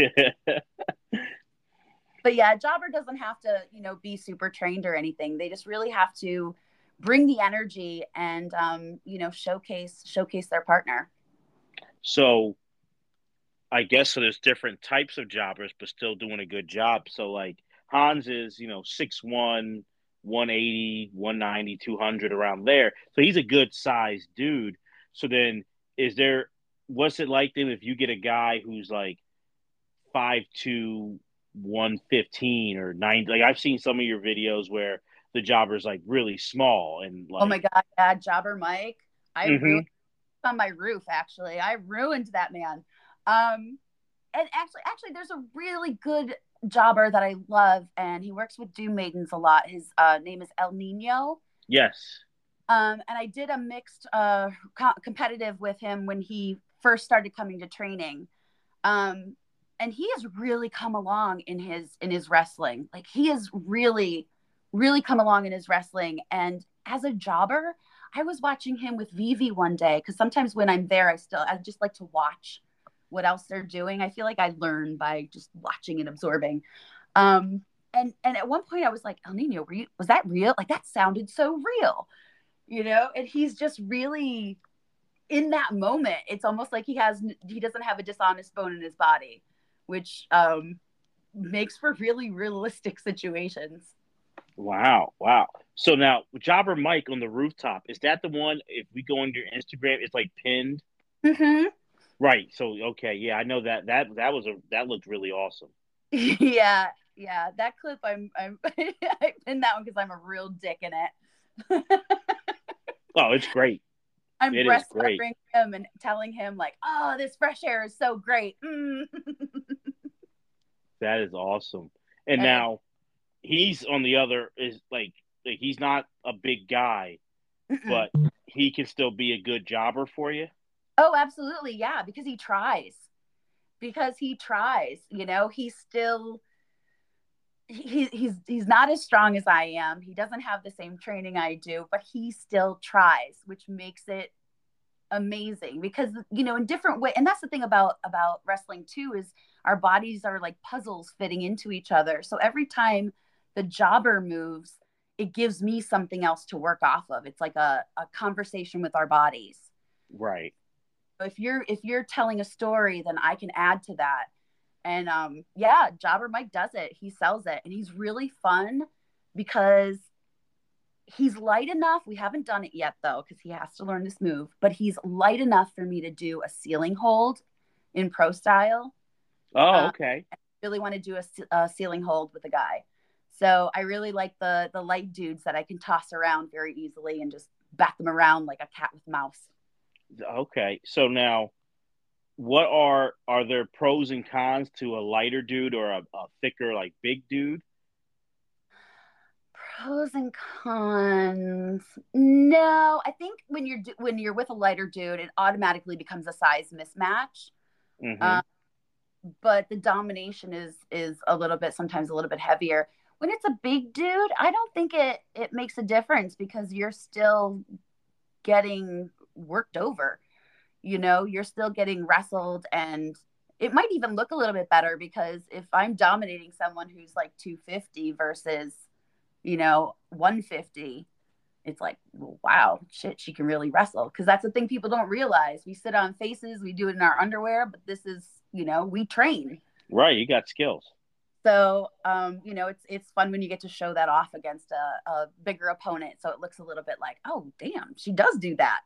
But yeah, a jobber doesn't have to, be super trained or anything. They just really have to bring the energy and showcase their partner. So I guess so. There's different types of jobbers, but still doing a good job. So like Hans is, 6'1", 180, 190, 200 around there. So he's a good sized dude. So then is there what's it like then if you get a guy who's like 5'2", 115 or 90? Like I've seen some of your videos where the jobber's like really small and Oh my like God, yeah, Jobber Mike. I ruined mm-hmm. on my roof, actually. I ruined that man. And actually, there's a really good jobber that I love, and he works with Doom Maidens a lot. His name is El Nino. Yes. And I did a mixed competitive with him when he first started coming to training. Um, and he has really come along in his wrestling. Like he has really, really come along in his wrestling. And as a jobber, I was watching him with Vivi one day because sometimes when I'm there, I just like to watch what else they're doing. I feel like I learn by just watching and absorbing. And at one point I was like, El Nino, was that real? Like that sounded so real, And he's just really in that moment. It's almost like he doesn't have a dishonest bone in his body, which makes for really realistic situations. Wow, wow. So now Jobber Mike on the rooftop, is that the one if we go on your Instagram, it's like pinned? Hmm. Right. So okay, yeah, I know that looked really awesome. Yeah, yeah. That clip, I'm I pinned that one because I'm a real dick in it. Oh, it's great. I'm It is great. breastfeeding him and telling him like, "Oh, this fresh air is so great." Mm. That is awesome. And And now he's on the other is like he's not a big guy, mm-mm. but he can still be a good jobber for you. Oh, absolutely, yeah, because he tries. Because he tries, he's still he's not as strong as I am. He doesn't have the same training I do, but he still tries, which makes it amazing because in different way. And that's the thing about wrestling too, is our bodies are like puzzles fitting into each other. So every time the jobber moves, it gives me something else to work off of. It's like a conversation with our bodies. Right. If you're telling a story, then I can add to that. And yeah, Jobber Mike does it. He sells it, and he's really fun because he's light enough. We haven't done it yet though, because he has to learn this move, but he's light enough for me to do a ceiling hold in pro style. Oh, okay. I really want to do a ceiling hold with a guy. So I really like the light dudes that I can toss around very easily and just back them around like a cat with mouse. Okay. So now, what are there pros and cons to a lighter dude or a thicker, like big dude? Pros and cons. No, I think when you're with a lighter dude, it automatically becomes a size mismatch. Mm-hmm. Um, but the domination is a little bit, sometimes a little bit heavier. When it's a big dude, I don't think it makes a difference because you're still getting worked over. You know, you're still getting wrestled, and it might even look a little bit better because if I'm dominating someone who's like 250 versus, 150, it's like, well, wow, shit, she can really wrestle. Because that's the thing people don't realize. We sit on faces, we do it in our underwear, but this is, we train. Right. You got skills. So, it's fun when you get to show that off against a bigger opponent. So it looks a little bit like, oh, damn, she does do that.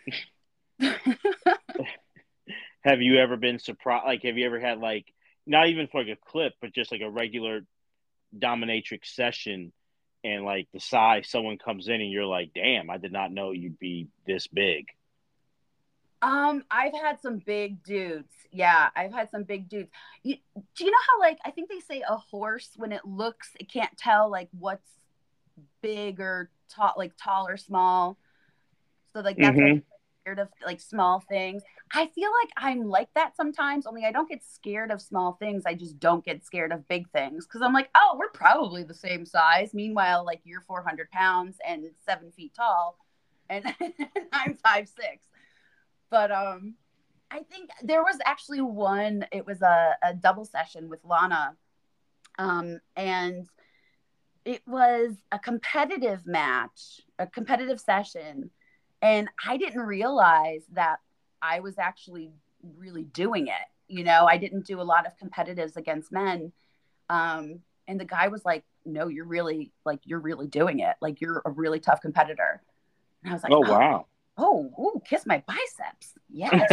Have you ever been surprised? Like, have you ever had like not even for like a clip, but just like a regular dominatrix session, and like the size someone comes in and you're like, damn, I did not know you'd be this big. I've had some big dudes. Yeah, I've had some big dudes. Do you know how, like, I think they say a horse, when it looks, it can't tell like what's big or tall, like tall or small. So like that's why Mm-hmm. scared of like small things. I feel like I'm like that sometimes, only I don't get scared of small things. I just don't get scared of big things because I'm like, oh, we're probably the same size. Meanwhile, like you're 400 pounds and 7 feet tall, and I'm 5'6". But I think there was actually one. It was a double session with Lana, and it was a competitive match, a competitive session, and I didn't realize that I was actually really doing it. I didn't do a lot of competitives against men. And the guy was like, no, you're really doing it. Like, you're a really tough competitor. And I was like, Oh oh, wow. ooh, kiss my biceps. Yes.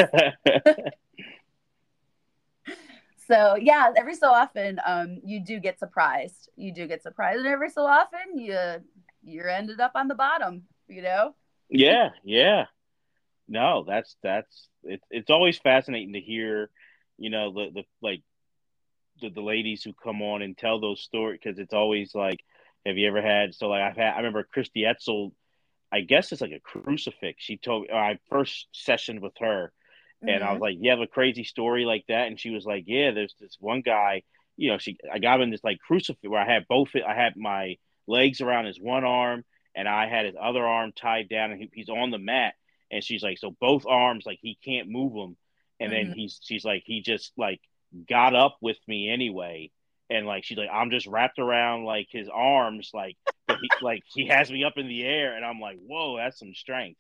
So yeah, every so often, you do get surprised. You do get surprised, and every so often, you're ended up on the bottom. Yeah, yeah. No, that's it's always fascinating to hear, the like the ladies who come on and tell those stories because it's always like, have you ever had? So like I remember Christy Etzel. I guess it's like a crucifix. She told me I first sessioned with her, and I Hmm. was like, "You have a crazy story like that?" And she was like, "Yeah, there's this one guy. I got him in this like crucifix where I had my legs around his one arm, and I had his other arm tied down, and he's on the mat." And she's like, "So both arms, like he can't move them." And then Hmm. she's like, he just like got up with me anyway, and like she's like, I'm just wrapped around like his arms, but he has me up in the air, and I'm like, whoa, that's some strength.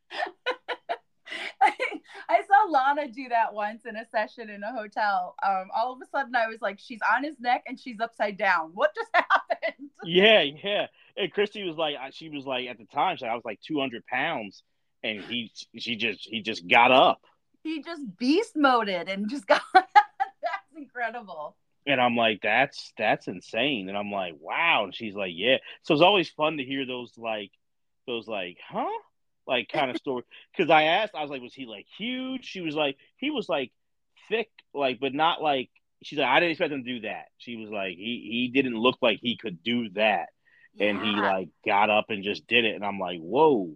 I saw Lana do that once in a session in a hotel. All of a sudden, I was like, she's on his neck and she's upside down. What just happened? Yeah, yeah. And Christy was like, she was like at the time, I was like 200 pounds, and he just got up, He just beast moded and just got. That's incredible. and I'm like, that's insane, and I'm like, wow, and she's like, yeah. So it's always fun to hear those like, huh, like kind of story. Because I was like, was he like huge? She was like, he was like thick, like, but not like. She's like, I didn't expect him to do that. She was like, he didn't look like he could do that, and he Yeah. like got up and just did it, and I'm like, whoa.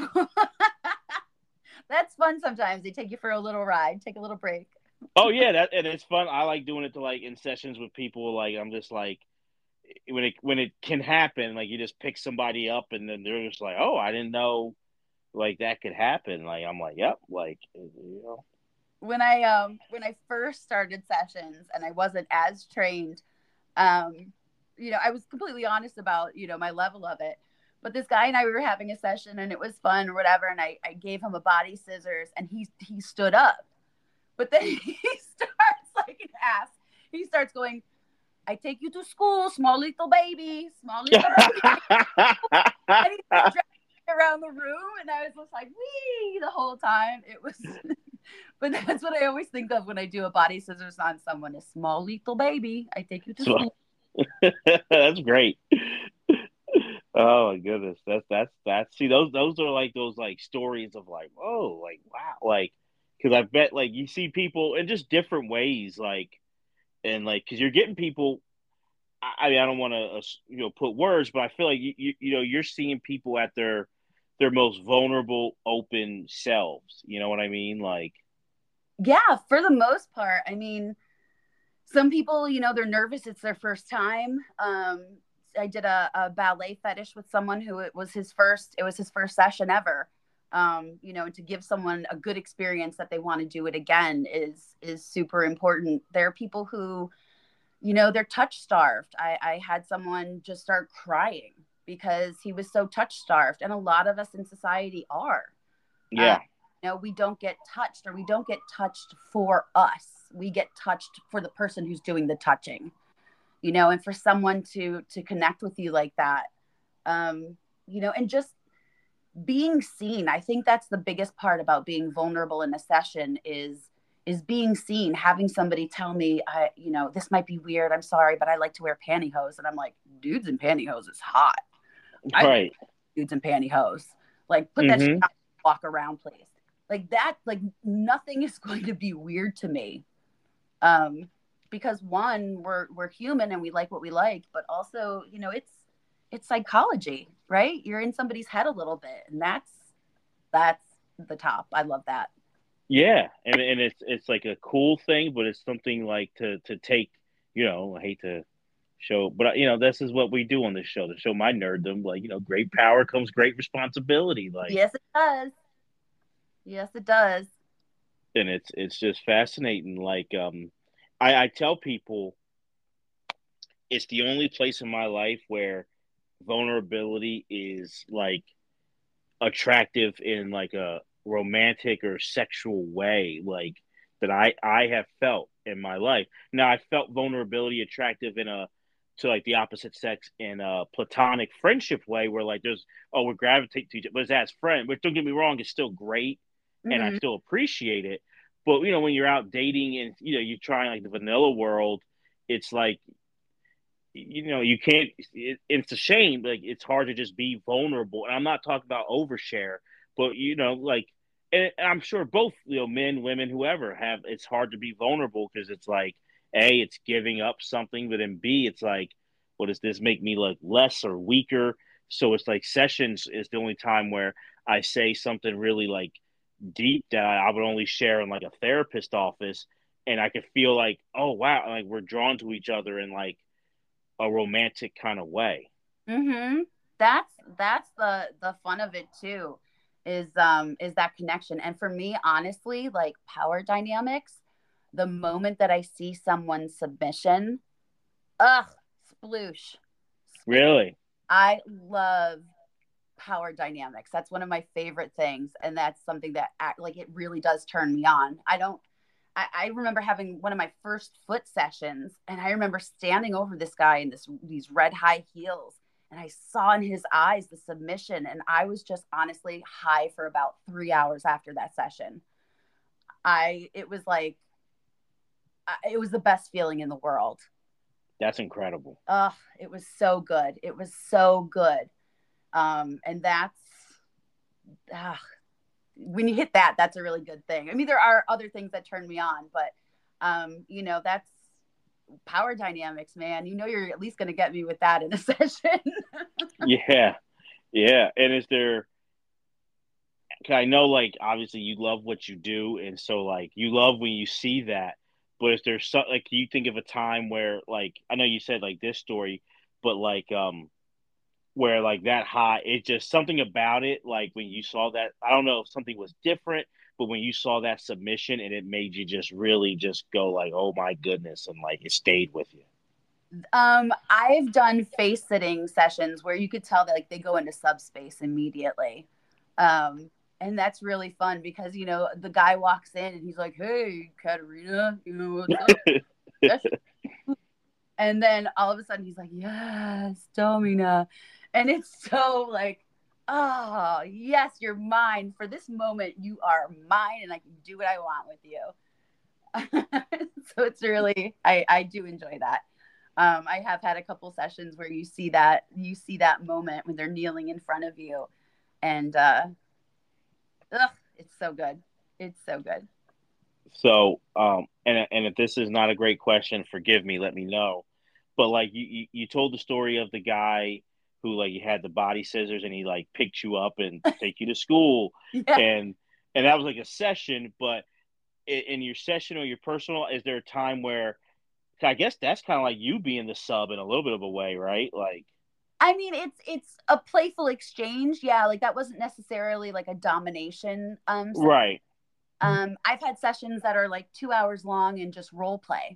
That's fun sometimes. They take you for a little ride, take a little break. Oh yeah, that and it's fun. I like doing it to like in sessions with people. Like I'm just like when it can happen, like you just pick somebody up and then they're just like, oh, I didn't know like that could happen. Like I'm like, yep, like When I first started sessions and I wasn't as trained, um, I was completely honest about, my level of it. But this guy and I, we were having a session and it was fun or whatever. And I gave him a body scissors and he stood up. But then he starts like an ass. He starts going, I take you to school, small little baby, small little baby. And he's like dragging me around the room. And I was just like, wee, the whole time. It was, but that's what I always think of when I do a body scissors on someone, a small little baby. I take you to So, school. that's great. Oh my goodness, that's see those are like those like stories of like oh like wow like because I bet like you see people in just different ways like and like because you're getting people. I mean I don't want to put words, but I feel like you're seeing people at their most vulnerable, open selves. You know what I mean? Like Yeah, for the most part. I mean, some people, they're nervous. It's their first time. I did a ballet fetish with someone who it was his first session ever. To give someone a good experience that they want to do it again is super important. There are people who, they're touch starved. I had someone just start crying because he was so touch starved, and a lot of us in society are. Um, yeah, we don't get touched, or we don't get touched for us. We get touched for the person who's doing the touching, and for someone to connect with you like that, and just being seen. I think that's the biggest part about being vulnerable in a session is being seen, having somebody tell me, this might be weird. I'm sorry, but I like to wear pantyhose. And I'm like, dudes in pantyhose is hot. I like right. dudes in pantyhose. Like, put that shit Mm-hmm. on, walk around, please. Like that, like nothing is going to be weird to me. Um, because one, we're human and we like what we like, but also, it's psychology, right? You're in somebody's head a little bit, and that's the top. I love that. Yeah, and it's like a cool thing, but it's something like to take. I hate to show, but this is what we do on this show to show my nerddom. Like great power comes great responsibility. Like, Yes, it does. Yes, it does. and it's just fascinating. Like, I tell people it's the only place in my life where vulnerability is like attractive in like a romantic or sexual way like that I have felt in my life. Now I felt vulnerability attractive in a to like the opposite sex in a platonic friendship way where like there's we gravitate to each other, but it's as friend, which don't get me wrong, it's still great and I Hmm. still appreciate it. But when you're out dating and you're trying like the vanilla world, it's like you can't it's a shame like it's hard to just be vulnerable and I'm not talking about overshare but like and I'm sure both men women whoever have it's hard to be vulnerable because it's like a it's giving up something but then b it's like what does this make me look less or weaker so it's like sessions is the only time where I say something really like deep that I would only share in like a therapist office and I could feel like oh wow like we're drawn to each other and like a romantic kind of way. Hmm. That's the fun of it too, is that connection. And for me, honestly, like power dynamics, the moment that I see someone's submission, ugh, sploosh. Really? I love power dynamics. That's one of my favorite things, and that's something that like it really does turn me on. I don't. I remember having one of my first foot sessions, and I remember standing over this guy in these red high heels, and I saw in his eyes the submission, and I was just honestly high for about 3 hours after that session. It was like it was the best feeling in the world. That's incredible. It was so good. It was so good. And that's uh, when you hit that, that's a really good thing. I mean, there are other things that turn me on, but that's power dynamics, man. You're at least going to get me with that in a session. Yeah. Yeah. And is there, I know like obviously you love what you do. And so like you love when you see that. But is there some, like, can you think of a time where like, I know you said like this story, but like, where like that high, it just something about it, like when you saw that, I don't know if something was different, but when you saw that submission and it made you just really just go like, oh my goodness, and like it stayed with you. I've done face sitting sessions where you could tell that like they go into subspace immediately. And that's really fun because the guy walks in and he's like, "Hey, Katerina, what's up?" And then all of a sudden he's like, "Yes, Domina." And it's so like, "Oh, yes, you're mine. For this moment, you are mine and I can do what I want with you." So it's really, I do enjoy that. I have had a couple sessions where you see that moment when they're kneeling in front of you, and it's so good. It's so good. So, and if this is not a great question, forgive me, let me know. But like you told the story of the guy who like you had the body scissors and he like picked you up and take you to school, Yeah. and that was like a session. But in your session or your personal, is there a time where I guess that's kind of like you being the sub in a little bit of a way, right? Like, I mean, it's a playful exchange. Yeah, like that wasn't necessarily like a domination. right. I've had sessions that are like 2 hours long and just role play.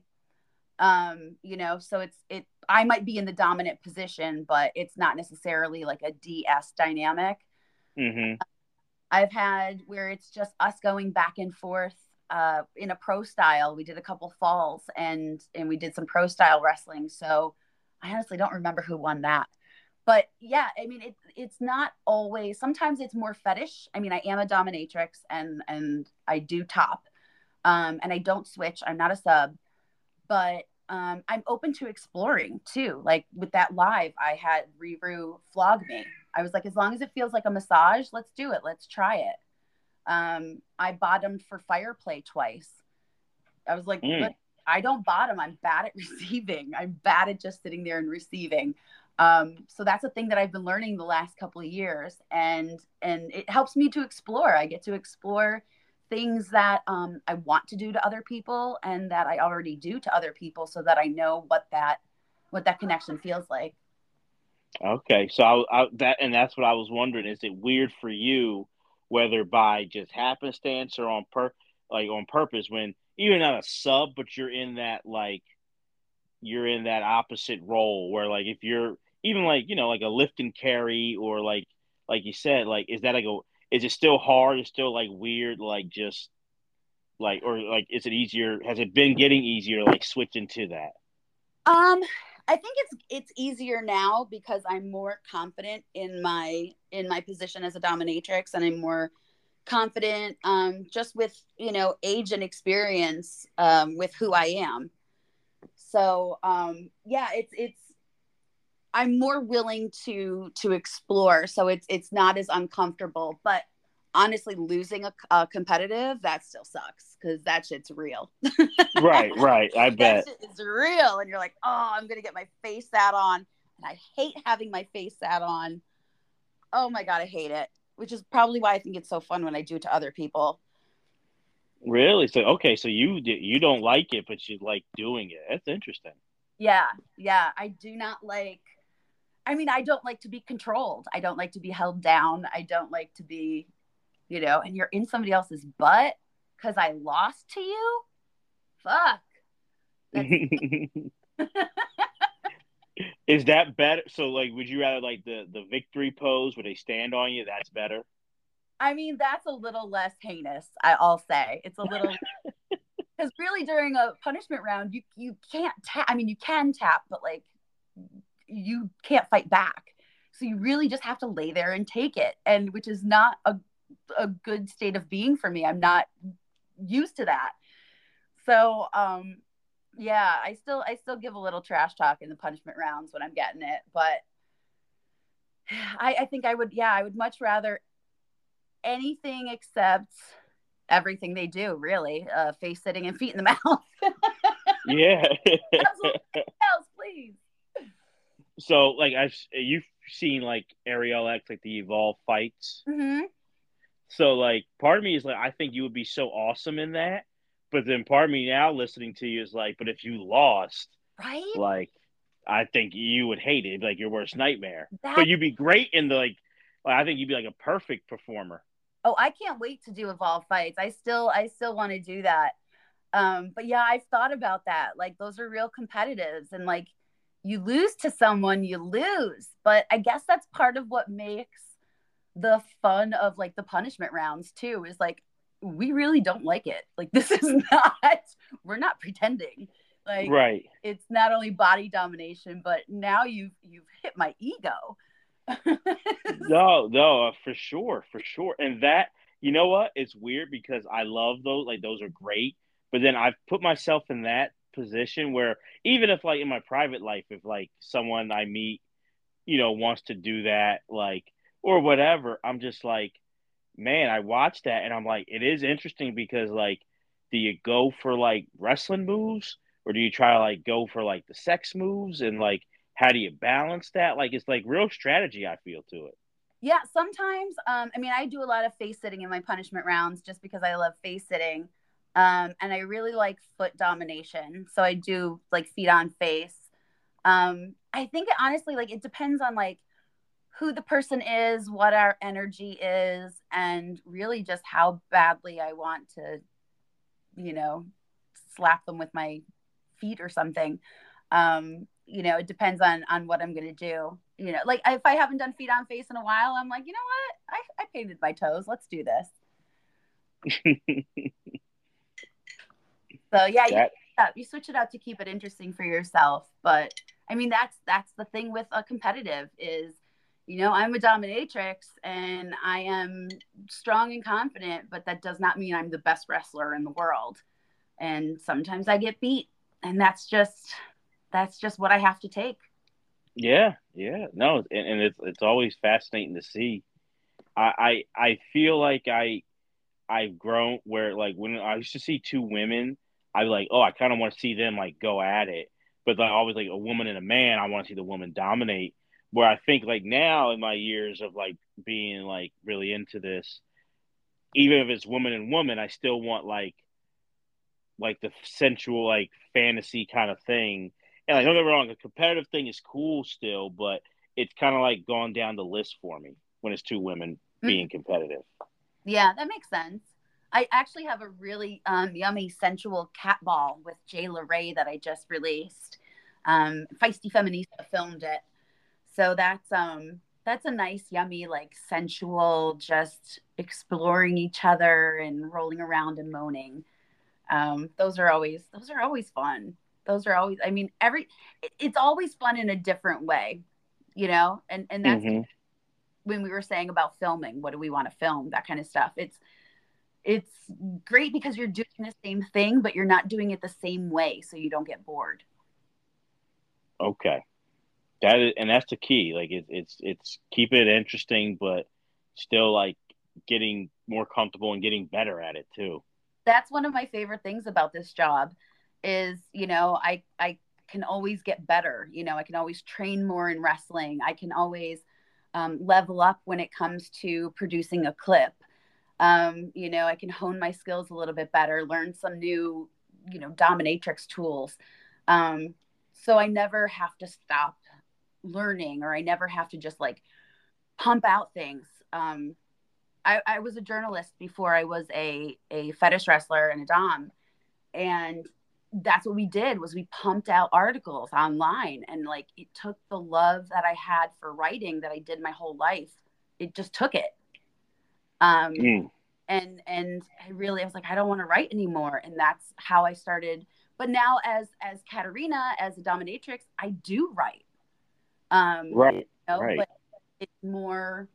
So I might be in the dominant position, but it's not necessarily like a DS dynamic. Mm-hmm. I've had where it's just us going back and forth in a pro style. We did a couple falls and we did some pro style wrestling. So I honestly don't remember who won that. But yeah, I mean it's not always. Sometimes it's more fetish. I mean, I am a dominatrix and I do top. And I don't switch. I'm not a sub, but I'm open to exploring too. Like with that live, I had Riru flog me. I was like, as long as it feels like a massage, let's do it. Let's try it. I bottomed for fire play twice. I was like, look, Mm. I don't bottom. I'm bad at receiving. I'm bad at just sitting there and receiving. So that's a thing that I've been learning the last couple of years, and it helps me to explore. I get to explore things that I want to do to other people and that I already do to other people, so that I know what that connection feels like. Okay, so that's what I was wondering. Is it weird for you, whether by just happenstance or on purpose, when you're not a sub, but you're in that opposite role where like if you're even like like a lift and carry or like you said, like is that like a is it still hard? It's still like weird, like just like or like is it easier? Has it been getting easier, like switching to that? Um, I think it's easier now because I'm more confident in my position as a dominatrix, and I'm more confident just with age and experience with who I am. So yeah, it's I'm more willing to explore, so it's not as uncomfortable. But honestly, losing a competitive, that still sucks because that shit's real. Right, right. I That bet. shit is real, and you're like, oh, I'm gonna get my face sat on, and I hate having my face sat on. Oh my god, I hate it. Which is probably why I think it's so fun when I do it to other people. Really? So okay, so you don't like it, but you like doing it. That's interesting. Yeah, yeah. I do not like. I mean, I don't like to be controlled. I don't like to be held down. I don't like to be, and you're in somebody else's butt because I lost to you. Fuck. That's. Is that better? So, like, would you rather like the victory pose where they stand on you? That's better. I mean, that's a little less heinous. I'll say it's a little because really during a punishment round, you can't tap. I mean, you can tap, but like you can't fight back. So you really just have to lay there and take it, and which is not a good state of being for me. I'm not used to that. So yeah, I still give a little trash talk in the punishment rounds when I'm getting it, but I think I would much rather anything except everything they do, really. Face sitting and feet in the mouth. Yeah. Absolutely else, please. So, like, you've seen like Ariel X, like the Evolve fights. Mm-hmm. So, like, part of me is like, I think you would be so awesome in that. But then part of me now listening to you is like, but if you lost, Right? like, I think you would hate it. It'd be like your worst nightmare. But That you'd be great in the like I think you'd be like a perfect performer. Oh, I can't wait to do evolve fights. I still want to do that. But yeah, I've thought about that. Like those are real competitives, and like you lose to someone, you lose. But I guess that's part of what makes the fun of like the punishment rounds too, is like we really don't like it. Like this is not, we're not pretending. Like Right. it's not only body domination, but now you've hit my ego. No, no, for sure, for sure. And that, you know what? It's weird because I love those, like those are great. But then I've put myself in that position where even if like in my private life, if like someone I meet, wants to do that, like or whatever, I'm just like, man, I watch that and I'm like, it is interesting because like, do you go for like wrestling moves or do you try to like go for like the sex moves and like how do you balance that? Like it's like real strategy I feel to it. Yeah, sometimes I mean I do a lot of face sitting in my punishment rounds just because I love face sitting. And I really like foot domination. So I do like feet on face. I think it honestly like it depends on like who the person is, what our energy is, and really just how badly I want to, you know, slap them with my feet or something. It depends on what I'm gonna do. Like if I haven't done feet on face in a while, I'm like, you know what? I painted my toes. Let's do this. So yeah, That you switch it up to keep it interesting for yourself. But I mean, that's the thing with a competitive is, I'm a dominatrix and I am strong and confident, but that does not mean I'm the best wrestler in the world. And sometimes I get beat, and that's just what I have to take. yeah, yeah. No, and it's always fascinating to see. I feel like I've grown where like when I used to see two women, I was like, oh, I kind of want to see them like go at it. But like always like a woman and a man, I want to see the woman dominate. Where I think like now in my years of like being like really into this, even if it's woman and woman, I still want like the sensual like fantasy kind of thing. And like don't get me wrong, the competitive thing is cool still, but it's kind of like gone down the list for me when it's two women Mhm. being competitive. Yeah, that makes sense. I actually have a really yummy sensual cat ball with Jayla Ray that I just released. Feisty Feminista filmed it. So that's a nice, yummy, like sensual, just exploring each other and rolling around and moaning. Those are always fun. Those are always, I mean, it's always fun in a different way, and that's Hmm. when we were saying about filming, what do we want to film, that kind of stuff. It's great because you're doing the same thing, but you're not doing it the same way, so you don't get bored. Okay. That is, and that's the key. Like it's keep it interesting, but still like getting more comfortable and getting better at it too. That's one of my favorite things about this job is, I can always get better. I can always train more in wrestling. I can always level up when it comes to producing a clip. I can hone my skills a little bit better, learn some new, dominatrix tools. Um, so I never have to stop learning, or I never have to just like pump out things. I was a journalist before I was a fetish wrestler and a dom, and that's what we did was we pumped out articles online, and like it took the love that I had for writing that I did my whole life. It just took it. Um, Mm, and I was like, I don't want to write anymore, and that's how I started. But now as Katarina, as a dominatrix, I do write. right, right. But it's more.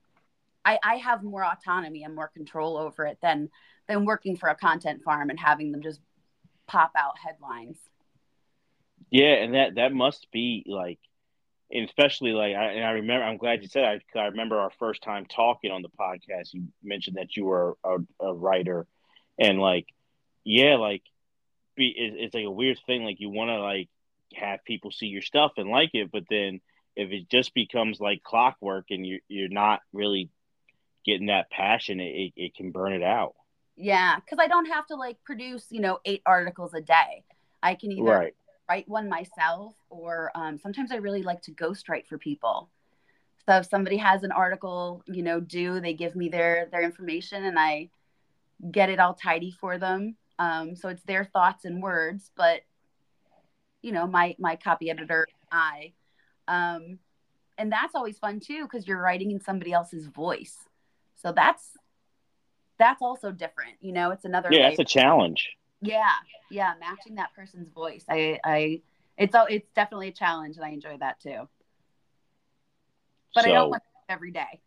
I have more autonomy and more control over it than working for a content farm and having them just pop out headlines. Yeah, and that must be like, and especially like, I remember. I'm glad you said. I remember our first time talking on the podcast. You mentioned that you were a writer, and like, yeah, like, it's like a weird thing. Like, you want to like have people see your stuff and like it, but then if it just becomes like clockwork and you're not really getting that passion, it can burn it out. Yeah, because I don't have to like produce 8 articles a day. I can either Right. write one myself, or sometimes I really like to ghostwrite for people. So if somebody has an article, due, they give me their information, and I get it all tidy for them. So it's their thoughts and words, but my copy editor eye. Um, and that's always fun too because you're writing in somebody else's voice. So that's also different. You know, it's another Yeah, layer. that's a challenge. Yeah, yeah, matching that person's voice. It's definitely a challenge, and I enjoy that too. But I don't So want it every day.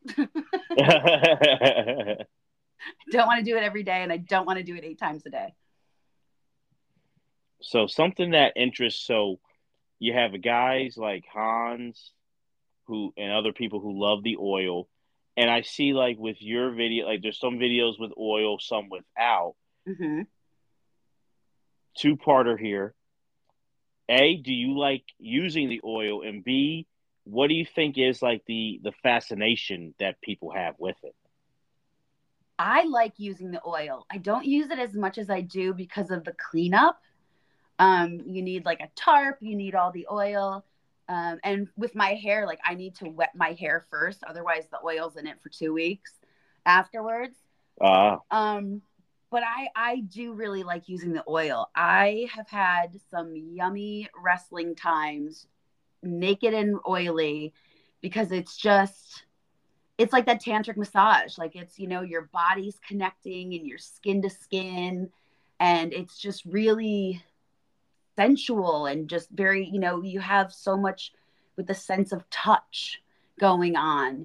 Don't want to do it every day, and I don't want to do it 8 times a day. so something that interests, so you have guys like Hans who and other people who love the oil. And I see like with your video, like there's some videos with oil, some without. Hmm. Two-parter here. A, do you like using the oil? And B, what do you think is like the fascination that people have with it? I like using the oil. I don't use it as much as I do because of the cleanup. You need like a tarp, you need all the oil. And with my hair, like I need to wet my hair first, otherwise the oil's in it for 2 weeks afterwards. Uh Um, but I do really like using the oil. I have had some yummy wrestling times, naked and oily, because it's like that tantric massage. Like it's, your body's connecting and your skin to skin. And it's just really sensual and just very, you have so much with the sense of touch going on.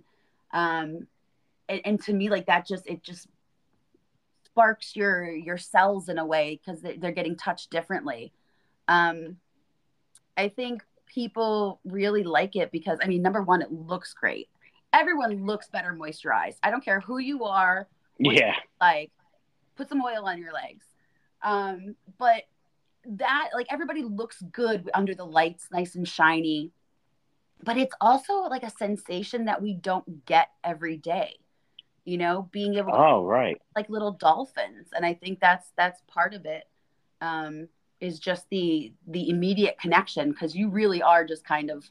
And to me, like that it just sparks your cells in a way because they're getting touched differently. Um, I think people really like it because, I mean, number one, it looks great. Everyone looks better moisturized. I don't care who you are, what you yeah. like, put some oil on your legs. But that, like, everybody looks good under the lights, nice and shiny. But it's also like a sensation that we don't get every day, being able to Oh, right. like little dolphins. And I think that's part of it. Um, is just the immediate connection because you really are just kind of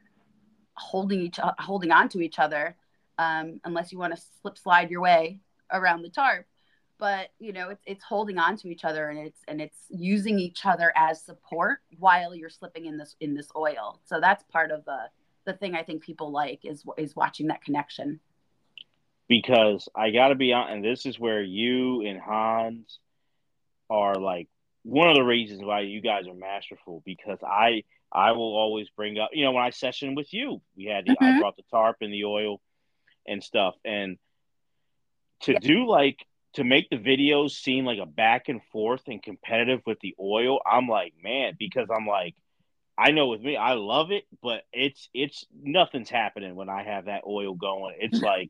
holding on to each other, unless you want to slip slide your way around the tarp. But it's holding on to each other, and it's using each other as support while you're slipping in this oil. So that's part of the thing I think people like is watching that connection. Because I got to be honest, and this is where you and Hans are like one of the reasons why you guys are masterful. Because I will always bring up, when I session with you, I Hmm. brought the tarp and the oil and stuff, and to Yeah. do like to make the videos seem like a back and forth and competitive with the oil, I'm like, man, because I'm like, I know with me, I love it, but it's nothing's happening when I have that oil going. It's like,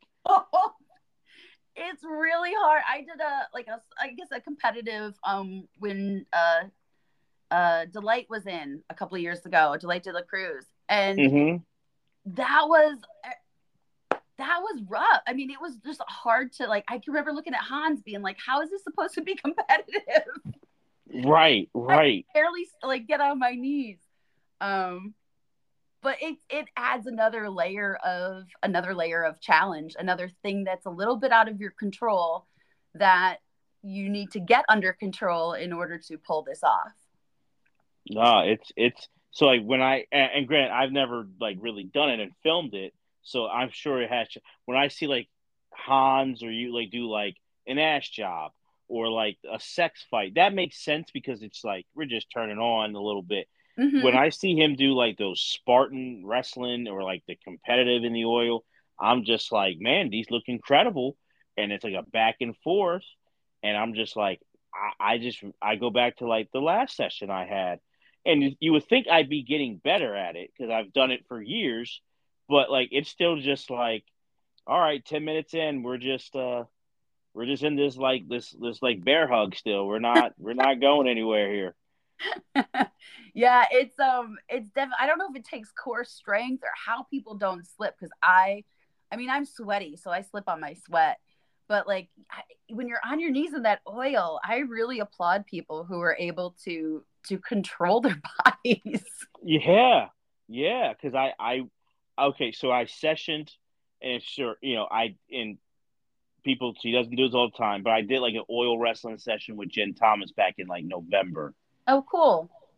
It's really hard. I did I guess a competitive when Delight was in a couple of years ago, Delight de la Cruz, and mm-hmm. that was rough. I mean, it was just hard to like. I can remember looking at Hans being like, "How is this supposed to be competitive?" Right, I right. barely like get on my knees. Um, but it adds another layer of challenge, another thing that's a little bit out of your control that you need to get under control in order to pull this off. No, it's so like when and granted, I've never like really done it and filmed it, so I'm sure it has. When I see like Hans or you like do like an ass job or like a sex fight, that makes sense because it's like we're just turning on a little bit. When Hmm. I see him do like those Spartan wrestling or like the competitive in the oil, I'm just like, man, these look incredible, and it's like a back and forth, and I'm just like, I go back to like the last session I had, and you would think I'd be getting better at it because I've done it for years, but like it's still just like, all right, 10 minutes in, we're just in this like this like bear hug still. We're not going anywhere here. Yeah, it's I don't know if it takes core strength or how people don't slip because I mean I'm sweaty, so I slip on my sweat. But like when you're on your knees in that oil, I really applaud people who are able to control their bodies. Yeah, yeah, because I okay, so I sessioned and sure, I and people she doesn't do this all the time, but I did like an oil wrestling session with Jen Thomas back in like November. Oh, cool.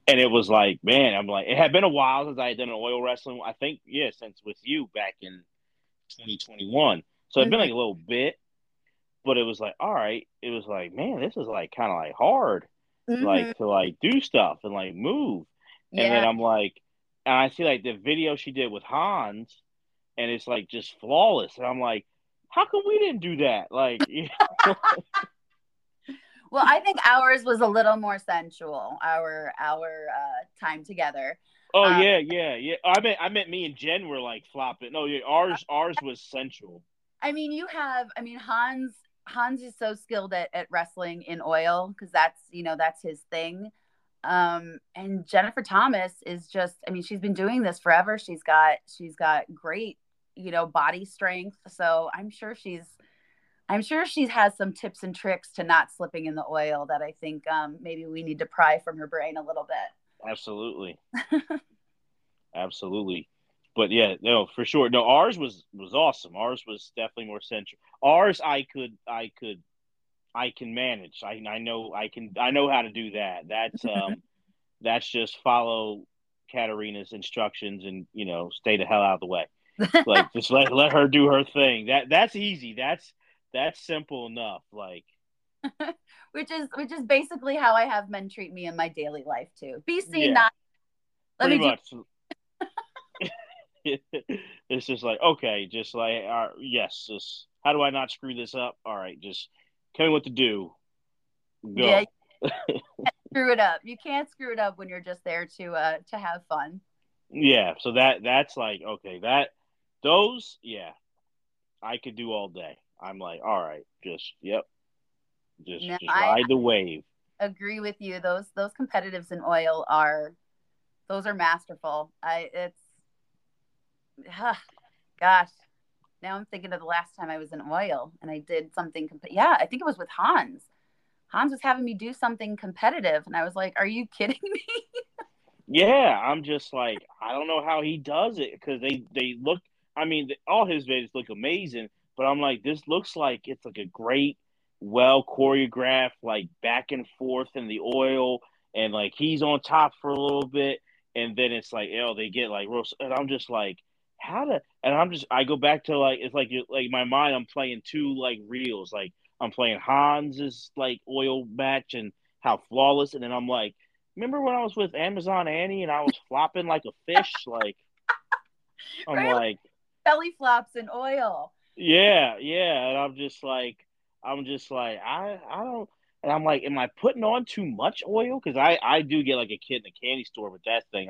And it was like, man, I'm like, it had been a while since I had done an oil wrestling. I think, yeah, since with you back in 2021. So it'd been Hmm. like a little bit, but it was like, all right. It was like, man, this is like kind of like hard, Hmm. like to like do stuff and like move. And then Yeah. I'm like, and I see like the video she did with Hans, and it's like just flawless. And I'm like, how come we didn't do that? Like, Well, I think ours was a little more sensual. Our time together. oh Um, yeah, yeah, yeah. I meant me and Jen were like flopping. No, yeah, ours was sensual. I mean, you have. I mean, Hans is so skilled at wrestling in oil because that's his thing. And Jennifer Thomas is just. I mean, she's been doing this forever. She's got great body strength. So I'm sure she has some tips and tricks to not slipping in the oil that I think maybe we need to pry from her brain a little Absolutely, bit. absolutely. But yeah, no, for sure. No, ours was awesome. Ours was definitely more sensual. Ours, I can manage. I know I know how to do that. That's just follow Katarina's instructions and stay the hell out of the way. Like just let her do her thing. That's easy. That's simple enough. Like which is basically how I have men treat me in my daily life too. Be seen, yeah, not let pretty me do. much. It's just like okay, just like yes, just how do I not screw this up? All right, just tell me what to do. Yeah, Go. screw it up. You can't screw it up when you're just there to have fun. Yeah, so that's like okay, that those yeah, I could do all day. I'm like, all right, just yep, No, just I ride the wave. agree with you. Those competitives in oil are those are masterful. I it's gosh. Now I'm thinking of the last time I was in oil and I did something. Yeah, I think it was with Hans. Hans was having me do something competitive, and I was like, "Are you kidding me?" Yeah, I'm just like I don't know how he does it because they look. I mean, all his videos look amazing, but I'm like, this looks like it's like a great, well choreographed, like back and forth in the oil, and like he's on top for a little bit, and then it's like, they get like real, and I'm just like, how to, and I go back to like it's like like my mind, I'm playing two like reels, like I'm playing Hans's like oil match and how flawless, and then I'm like remember when I was with Amazon Annie and I was flopping like a fish? Like I'm Right? Like like, belly flops in oil. yeah, yeah, and I'm just like, I don't, and I'm like, am I putting on too much oil? Because I do get like a kid in a candy store with that thing.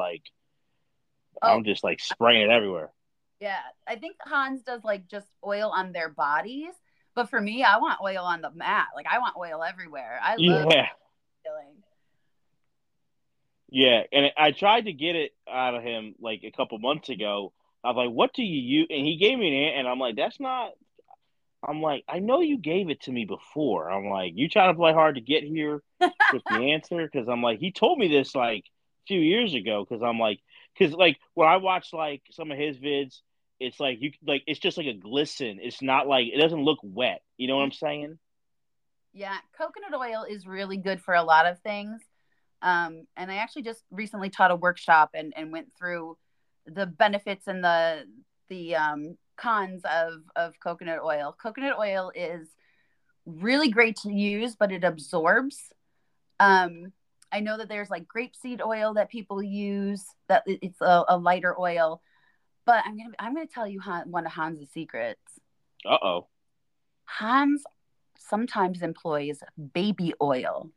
Oh, I'm just like spraying it everywhere. yeah. I think Hans does like just oil on their bodies, but for me, I want oil on the mat. Like I want oil everywhere. I love Yeah, oiling. yeah, and I tried to get it out of him like a couple months ago. I was like, what do you use? And he gave me an, and I'm like, that's not. I'm like, I know you gave it to me before. I'm like, you trying to play hard to get here with the answer? Because I'm like, he told me this like a few years ago. Because like when I watch like some of his vids, it's like it's just like a glisten. It's not like it doesn't look wet. You know what Mm, I'm saying? yeah, coconut oil is really good for a lot of things. And I actually just recently taught a workshop and went through the benefits and the cons of coconut oil. Coconut oil is really great to use, but it absorbs. Um, I know that there's like grapeseed oil that people use that it's a lighter oil, but I'm gonna tell you one of Hans's secrets. Uh oh. Hans sometimes employs baby oil.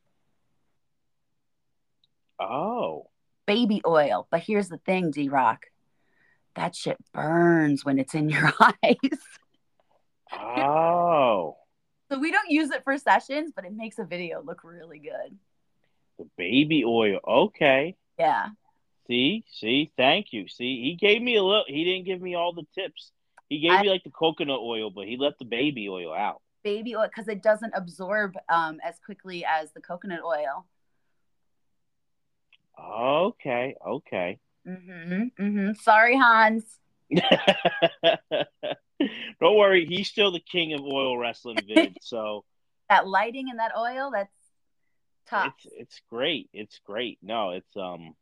Oh. Baby oil. But here's the thing, D Rock. That shit burns when it's in your eyes. Oh. So we don't use it for sessions, but it makes a video look really good. The baby oil. Okay. Yeah. See, thank you. See, he gave me a little. He didn't give me all the tips. He gave I me like the coconut oil, but he left the baby oil out. baby oil because it doesn't absorb as quickly as the coconut oil. Okay, okay. Sorry, Hans. Don't worry, he's still the king of oil wrestling vid. So That lighting and that oil, that's tops. it's great. It's great. No, it's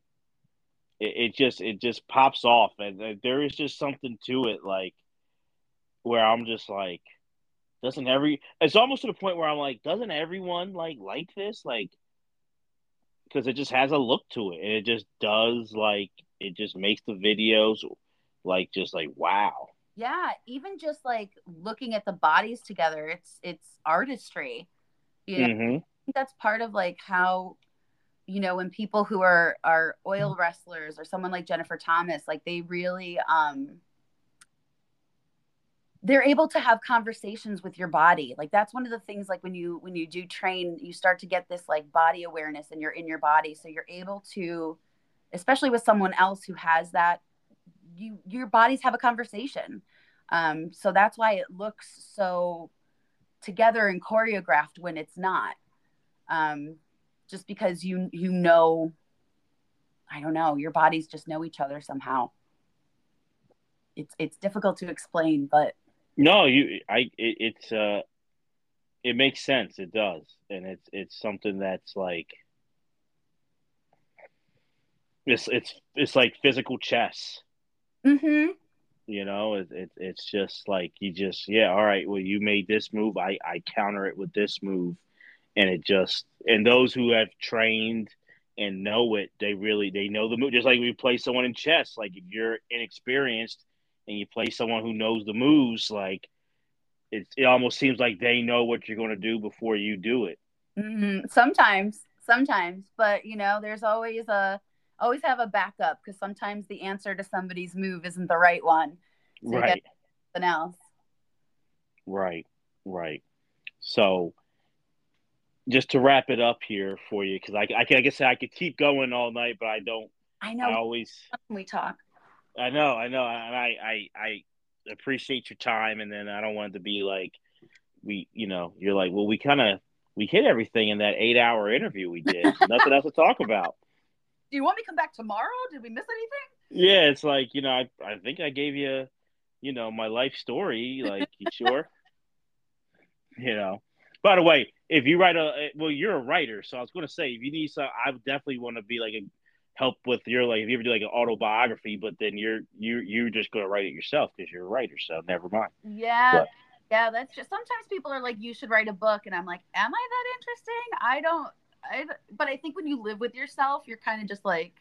it just pops off, and there is just something to it, like where I'm just like, doesn't every? It's almost to the point where I'm like, doesn't everyone like this? Like, because it just has a look to it, and it just does like it just makes the videos like just like wow. Yeah, even just like looking at the bodies together, it's artistry. You know, I Mm-hmm. think that's part of like how, when people who are oil wrestlers or someone like Jennifer Thomas, like they really they're able to have conversations with your body. Like that's one of the things, like when you do train, you start to get this like body awareness, and you're in your body, so you're able to, especially with someone else who has that, your bodies have a conversation. So that's why it looks so together and choreographed when it's not. um, just because I don't know, your bodies just know each other somehow. It's difficult to explain, but No, it makes sense. It does, and it's something that's like it's like physical chess. mm-hmm. It's just like you just yeah. All right, well, you made this move. I counter it with this move, and it just and those who have trained and know it, they know the move. Just like we play someone in chess. Like if you're inexperienced and you play someone who knows the moves, like it almost seems like they know what you're going to do before you do it. Mm-hmm. Sometimes, but there's always have a backup, because sometimes the answer to somebody's move isn't the right one, so you get Right, something else. right, right. So just to wrap it up here for you, because I guess I could keep going all night, but I don't. I I know always, we talk. I know, and I appreciate your time, and then I don't want it to be like you're like, well, we hit everything in that 8 hour interview we did. Nothing else to talk about. Do you want me to come back tomorrow? Did we miss anything? Yeah, it's like I think I gave you, my life story. Like, you sure? You know. By the way, if you write well, you're a writer, so I was going to say if you need some, I would definitely want to be like a help with your like if you ever do like an autobiography, but then you're just going to write it yourself because you're a writer, so never mind. Yeah, But yeah, that's just, sometimes people are like, you should write a book, and I'm like, am I that interesting? But I think when you live with yourself, you're kind of just like,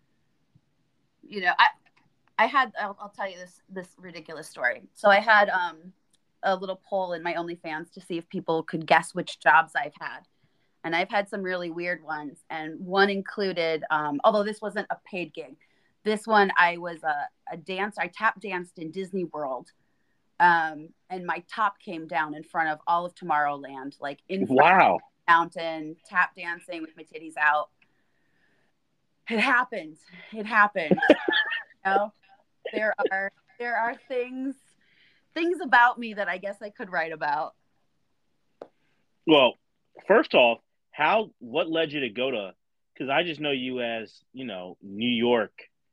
you know, I'll tell you this ridiculous story. So I had a little poll in my OnlyFans to see if people could guess which jobs I've had. And I've had some really weird ones. And one included, although this wasn't a paid gig, this one I was a dancer. I tap danced in Disney World. And my top came down in front of all of Tomorrowland, like in front of wow, the mountain, tap dancing with my titties out. It happened. It happened. You know, there are things about me that I guess I could write about. well, first off, how what led you to go to? Because I just know you as New York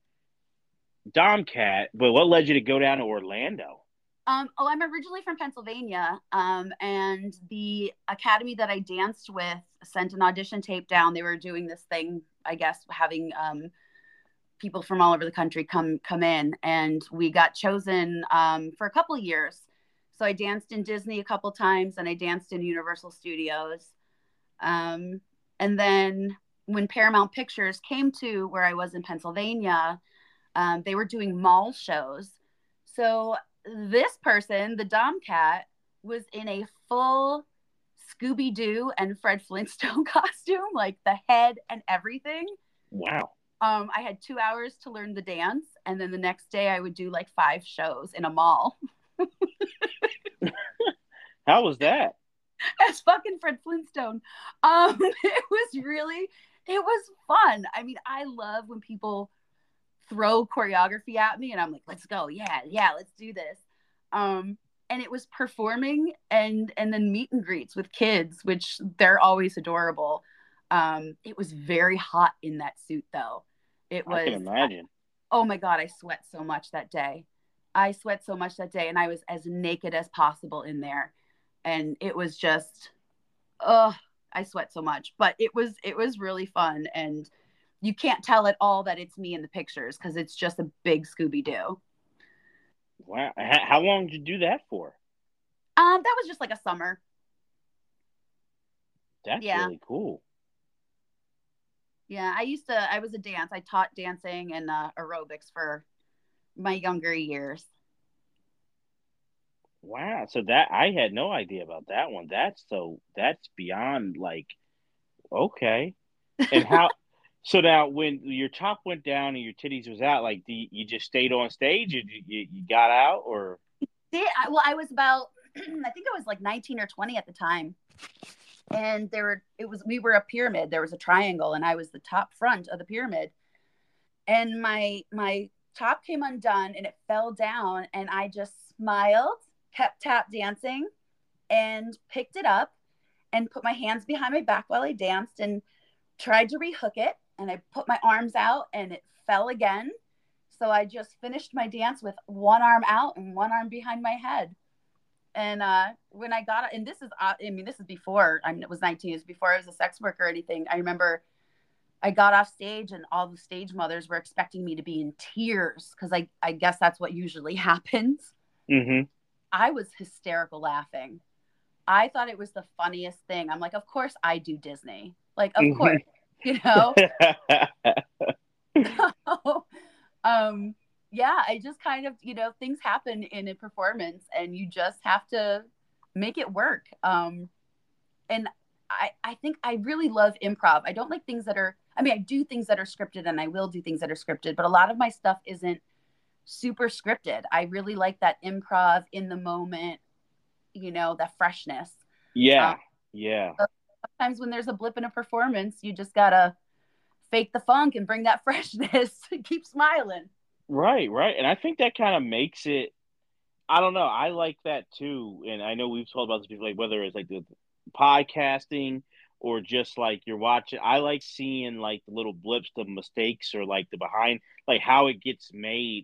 Domcat, but what led you to go down to Orlando? I'm originally from Pennsylvania, and the academy that I danced with sent an audition tape down. They were doing this thing, I guess, having people from all over the country come in, and we got chosen for a couple of years. So I danced in Disney a couple times, and I danced in Universal Studios. Um, and then when Paramount Pictures came to where I was in Pennsylvania, they were doing mall shows. So this person, the Dom Cat, was in a full Scooby Doo and Fred Flintstone costume, like the head and everything. Wow. I had 2 hours to learn the dance, and then the next day I would do like 5 shows in a mall How was that? as fucking Fred Flintstone. It was fun. I mean, I love when people throw choreography at me, and I'm like, let's go, yeah, let's do this. And it was performing and then meet and greets with kids, which they're always adorable. It was very hot in that suit, though. It I can was, imagine. oh my God, I sweat so much that day. I sweat so much that day, and I was as naked as possible in there. And it was just, oh. I sweat so much, but it was really fun, and you can't tell at all that it's me in the pictures because it's just a big Scooby Doo. Wow. How long did you do that for? That was just like a summer. That's Yeah, really cool. yeah. I was a dance. I taught dancing and aerobics for my younger years. Wow. So that I had no idea about that one. That's beyond like okay. And how so now when your top went down and your titties was out, like you just stayed on stage or you got out or Well, I was about, I think I was like 19 or 20 at the time. And we were a pyramid. There was a triangle, and I was the top front of the pyramid. And my top came undone and it fell down. And I just smiled, kept tap dancing, and picked it up and put my hands behind my back while I danced and tried to rehook it. And I put my arms out and it fell again. So I just finished my dance with one arm out and one arm behind my head. And when I got, and this is, I mean, this is before, I mean, it was 19, it was before I was a sex worker or anything. I remember I got off stage and all the stage mothers were expecting me to be in tears because I guess that's what usually happens. mm-hmm. I was hysterical laughing. I thought it was the funniest thing. I'm like, of course I do Disney. Like, of course, you know? um, yeah, I just kind of, things happen in a performance and you just have to make it work. And I think I really love improv. I don't like things that are, I mean, I do things that are scripted and I will do things that are scripted, but a lot of my stuff isn't super scripted. I really like that improv in the moment, the freshness. Um, Yeah. Yeah. so sometimes when there's a blip in a performance, you just gotta fake the funk and bring that freshness. Keep smiling. Right, right. And I think that kind of makes it I don't know. I like that too. And I know we've talked about this before, like whether it's like the podcasting or just like you're watching. I like seeing like the little blips, the mistakes, or like the behind, like how it gets made.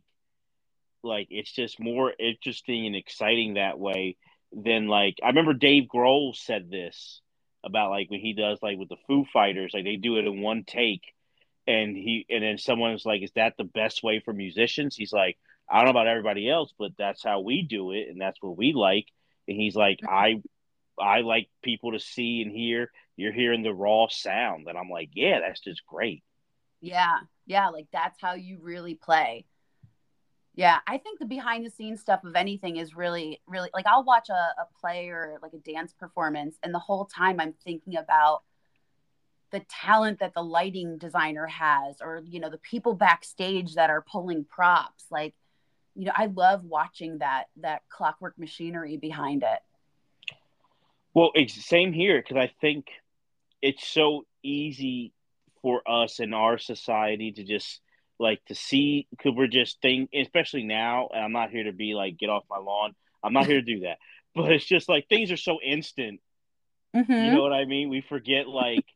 Like it's just more interesting and exciting that way than like I remember Dave Grohl said this about like when he does like with the Foo Fighters, like they do it in one take and then someone's like, "Is that the best way for musicians?" He's like, "I don't know about everybody else, but that's how we do it, and that's what we like." And he's like, "I like people to see and hear. You're hearing the raw sound," and I'm like, "Yeah, that's just great." Yeah. Yeah. Like that's how you really play. Yeah. I think the behind the scenes stuff of anything is really, really like I'll watch a play or like a dance performance, and the whole time I'm thinking about the talent that the lighting designer has, or, the people backstage that are pulling props. Like, I love watching that clockwork machinery behind it. Well, it's same here because I think it's so easy for us in our society to just like to see because we're just think especially now and I'm not here to be like get off my lawn. I'm not here to do that, but it's just like things are so instant, you know Mm-hmm. what I mean? We forget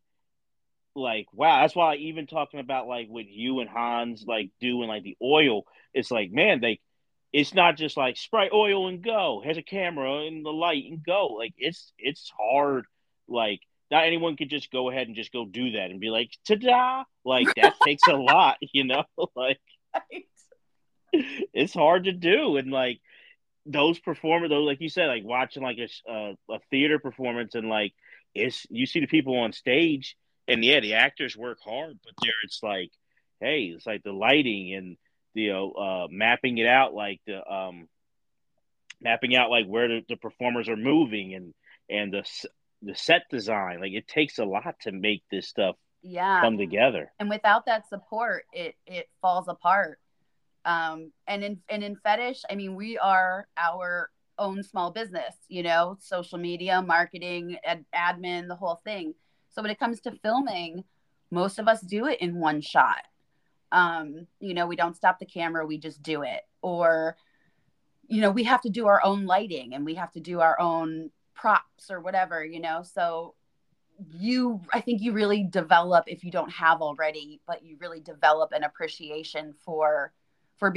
like wow, that's why even talking about like what you and Hans like doing like the oil, it's like man, they it's not just like spray oil and go. Here's a camera and the light and go. Like it's hard. Like not anyone could just go ahead and just go do that and be like ta-da. Like that takes a lot, you know. Like Right. it's hard to do, and like those performers, though, like you said, like watching like a theater performance and like it's you see the people on stage and yeah, the actors work hard, but there it's like, hey, it's like the lighting and the mapping it out, like the mapping out like where the performers are moving and the set design. Like it takes a lot to make this stuff Yeah. come together. And without that support, it falls apart. And in fetish, I mean, we are our own small business, social media, marketing, admin, the whole thing. So when it comes to filming, most of us do it in one shot. We don't stop the camera, we just do it. Or, we have to do our own lighting and we have to do our own props or whatever, So I think you really develop, if you don't have already, but you really develop an appreciation for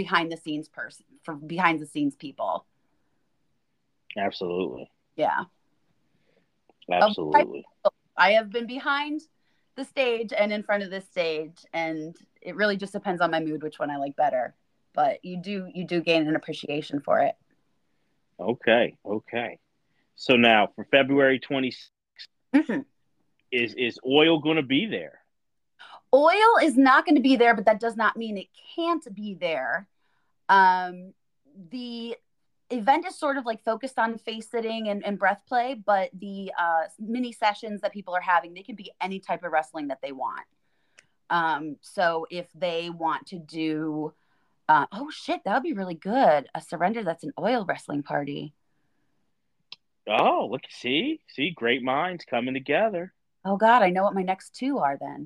behind the scenes people. Absolutely, Yeah. What type absolutely. I have been behind the stage and in front of the stage, and it really just depends on my mood which one I like better. But you do gain an appreciation for it. Okay, okay. So now for February 26th, Mhm. is oil going to be there? Oil is not going to be there, but that does not mean it can't be there. The event is sort of like focused on face sitting and breath play, but the mini sessions that people are having, they can be any type of wrestling that they want. So if they want to do, oh shit, that would be really good. A surrender that's an oil wrestling party. Oh, look, see, great minds coming together. Oh God, I know what my next two are then.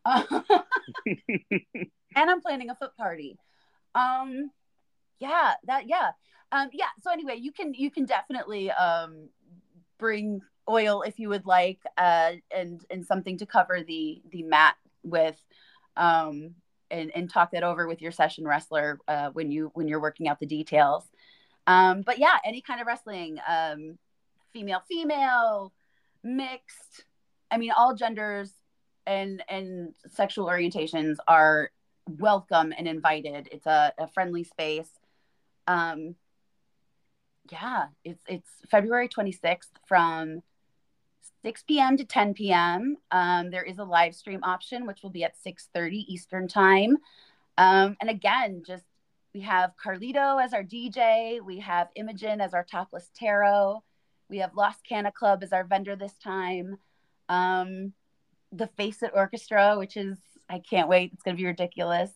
And I'm planning a foot party. Um, yeah, yeah. So anyway, you can definitely bring oil if you would like, and something to cover the mat with, um, and talk that over with your session wrestler when you're working out the details. But yeah, any kind of wrestling, female, female, mixed. I mean, all genders and sexual orientations are welcome and invited. It's a friendly space. Um, yeah, it's February 26th from 6 p.m. to 10 p.m. There is a live stream option, which will be at 6:30 Eastern time. And again, just we have Carlito as our DJ, we have Imogen as our topless tarot, we have Lost Canna Club as our vendor this time. Um, the Face It Orchestra, which is I can't wait. It's gonna be ridiculous.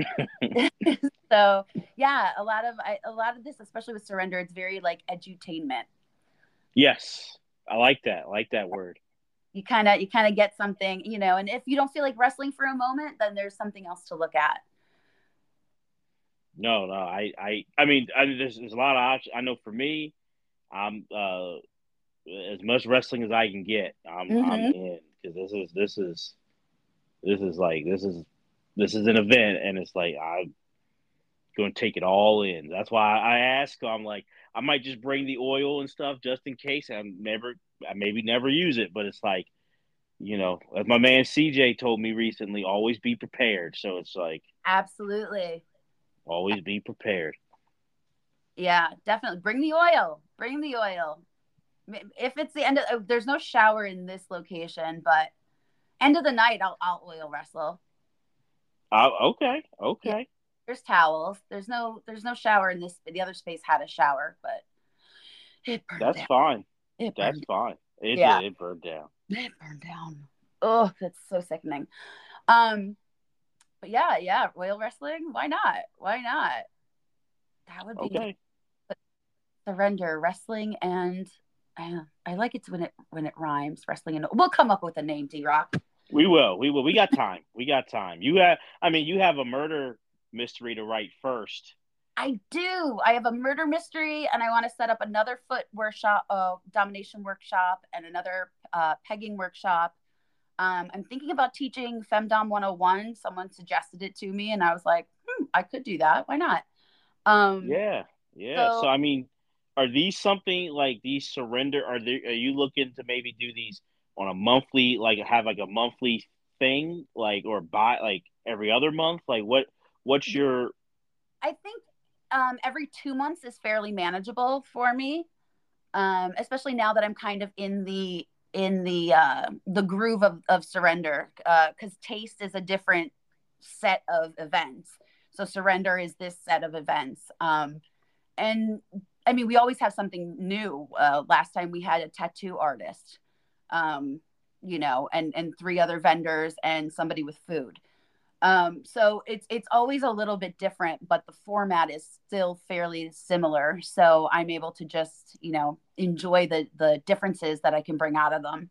So yeah, a lot of this, especially with surrender, it's very like edutainment. Yes, I like that. I like that word. You kind of get something, and if you don't feel like wrestling for a moment, then there's something else to look at. No, no, I mean, there's a lot of options. I know for me, I'm as much wrestling as I can get. I'm Mm-hmm. in because this is an event, and it's like I'm going to take it all in. That's why I ask. I'm like, I might just bring the oil and stuff just in case. I maybe never use it, but it's like, as my man CJ told me recently, always be prepared. So it's like, Absolutely. always be prepared. Yeah, definitely. Bring the oil. Bring the oil. If it's the end of, there's no shower in this location, but end of the night, I'll oil wrestle. Okay, Yeah, okay, there's towels. There's no shower in this. The other space had a shower, but it burned that's down. fine. It That's burned. fine. It Yeah, did. It burned down. it burned down. Oh, that's so sickening. Um, but yeah, oil wrestling. Why not? Why not? That would be Okay, surrender wrestling, and I like it when it rhymes. Wrestling, and we'll come up with a name. D Rock. we will. We will. We got time. We got time. I mean, you have a murder mystery to write first. I do. I have a murder mystery, and I want to set up another foot workshop, domination workshop, and another pegging workshop. I'm thinking about teaching Femdom 101. Someone suggested it to me, and I was like, I could do that. Why not? Um, Yeah, yeah. So so I mean, are these something like these surrender? Are you looking to maybe do these on a monthly, like have like a monthly thing, like or buy like every other month? Like what's your I think every 2 months is fairly manageable for me, especially now that I'm kind of in the groove of surrender, because taste is a different set of events. So surrender is this set of events, and I mean we always have something new. Last time we had a tattoo artist, um, and three other vendors and somebody with food. So it's always a little bit different, but the format is still fairly similar. So I'm able to just, enjoy the differences that I can bring out of them.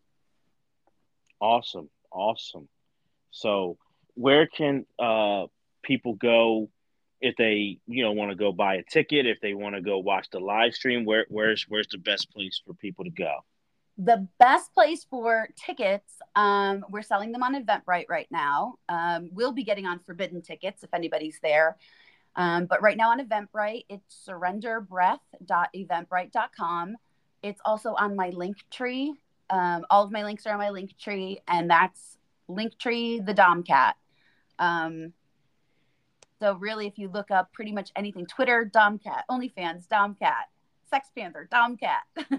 awesome, awesome? So where can people go if they want to go buy a ticket, if they want to go watch the live stream? Where's the best place for people to go? The best place for tickets, we're selling them on Eventbrite right now. We'll be getting on Forbidden Tickets if anybody's there. But right now on Eventbrite, it's surrenderbreath.eventbrite.com. It's also on my link tree. All of my links are on my link tree, and that's Linktree the Domcat. So really, if you look up pretty much anything, Twitter, Domcat, OnlyFans, Domcat, Sex Panther, Domcat.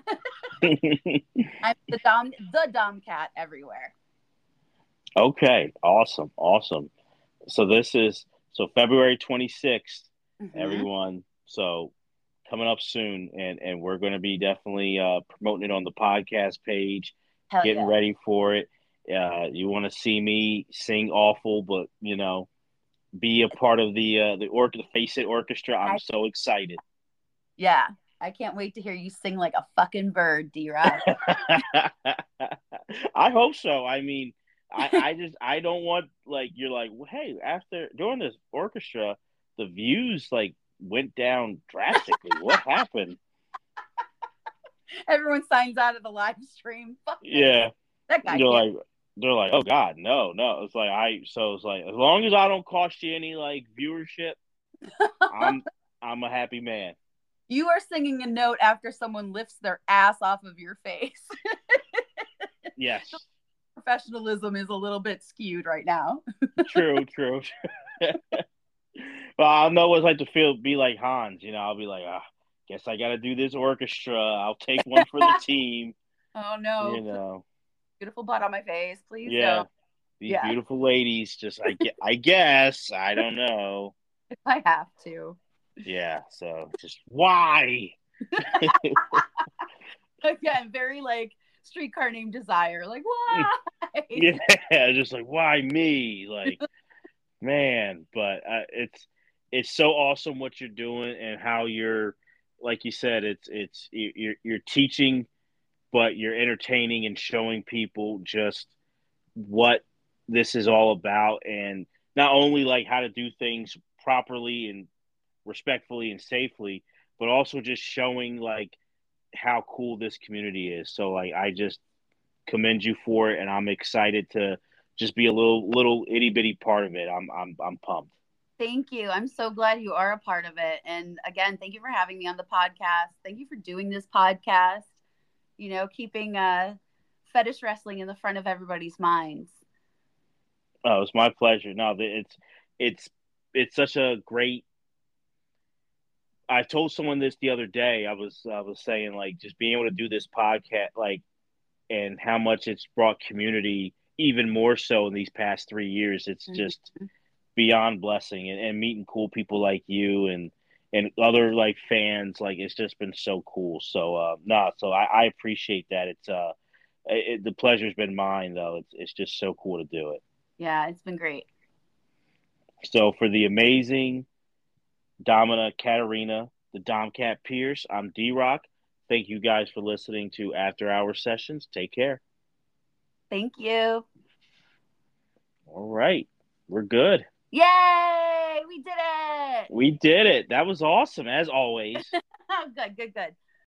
I'm the Domcat everywhere. Okay, awesome, awesome. So this is February 26th, everyone. So coming up soon, and we're going to be definitely promoting it on the podcast page, Hell getting yeah. ready for it. You want to see me sing awful, but be a part of the Face It Orchestra. I'm so excited. Yeah, I can't wait to hear you sing like a fucking bird, D-Rock. I hope so. I mean, I don't want like you're like, well, hey, after during this orchestra, the views like went down drastically. What happened? Everyone signs out of the live stream. Fuck Yeah, that guy they're can't. like they're like, oh God, no, no. It's like it's like as long as I don't cost you any like viewership, I'm I'm a happy man. You are singing a note after someone lifts their ass off of your face. Yes. Professionalism is a little bit skewed right now. True, true. Well, I'll know what it's like to be like Hans. I'll be like, guess I got to do this orchestra. I'll take one for the team. Oh no! Beautiful butt on my face, please Yeah, don't. these beautiful ladies. Just I guess I don't know. If I have to. Yeah. So just why? Again, very like Streetcar Named Desire. Like why? Yeah, just like why me? Like man, but it's so awesome what you're doing and how you're like you said you're teaching, but you're entertaining and showing people just what this is all about, and not only like how to do things properly and respectfully and safely, but also just showing like how cool this community is. So like I just commend you for it, and I'm excited to just be a little itty bitty part of it. I'm pumped. Thank you. I'm so glad you are a part of it. And again, thank you for having me on the podcast. Thank you for doing this podcast. Keeping fetish wrestling in the front of everybody's minds. Oh, it's my pleasure. No, it's such a great. I told someone this the other day. I was saying like just being able to do this podcast, like, and how much it's brought community even more so in these past 3 years. It's just beyond blessing, and meeting cool people like you and other like fans. Like it's just been so cool. So so I appreciate that. The pleasure's been mine though. It's just so cool to do it. Yeah, it's been great. So for the amazing Domina Katerina, the Domcat Pierce, I'm D-Rock. Thank you guys for listening to After Hour Sessions. Take care. Thank you. All right. We're good. Yay! We did it. We did it. That was awesome, as always. Good, good, good.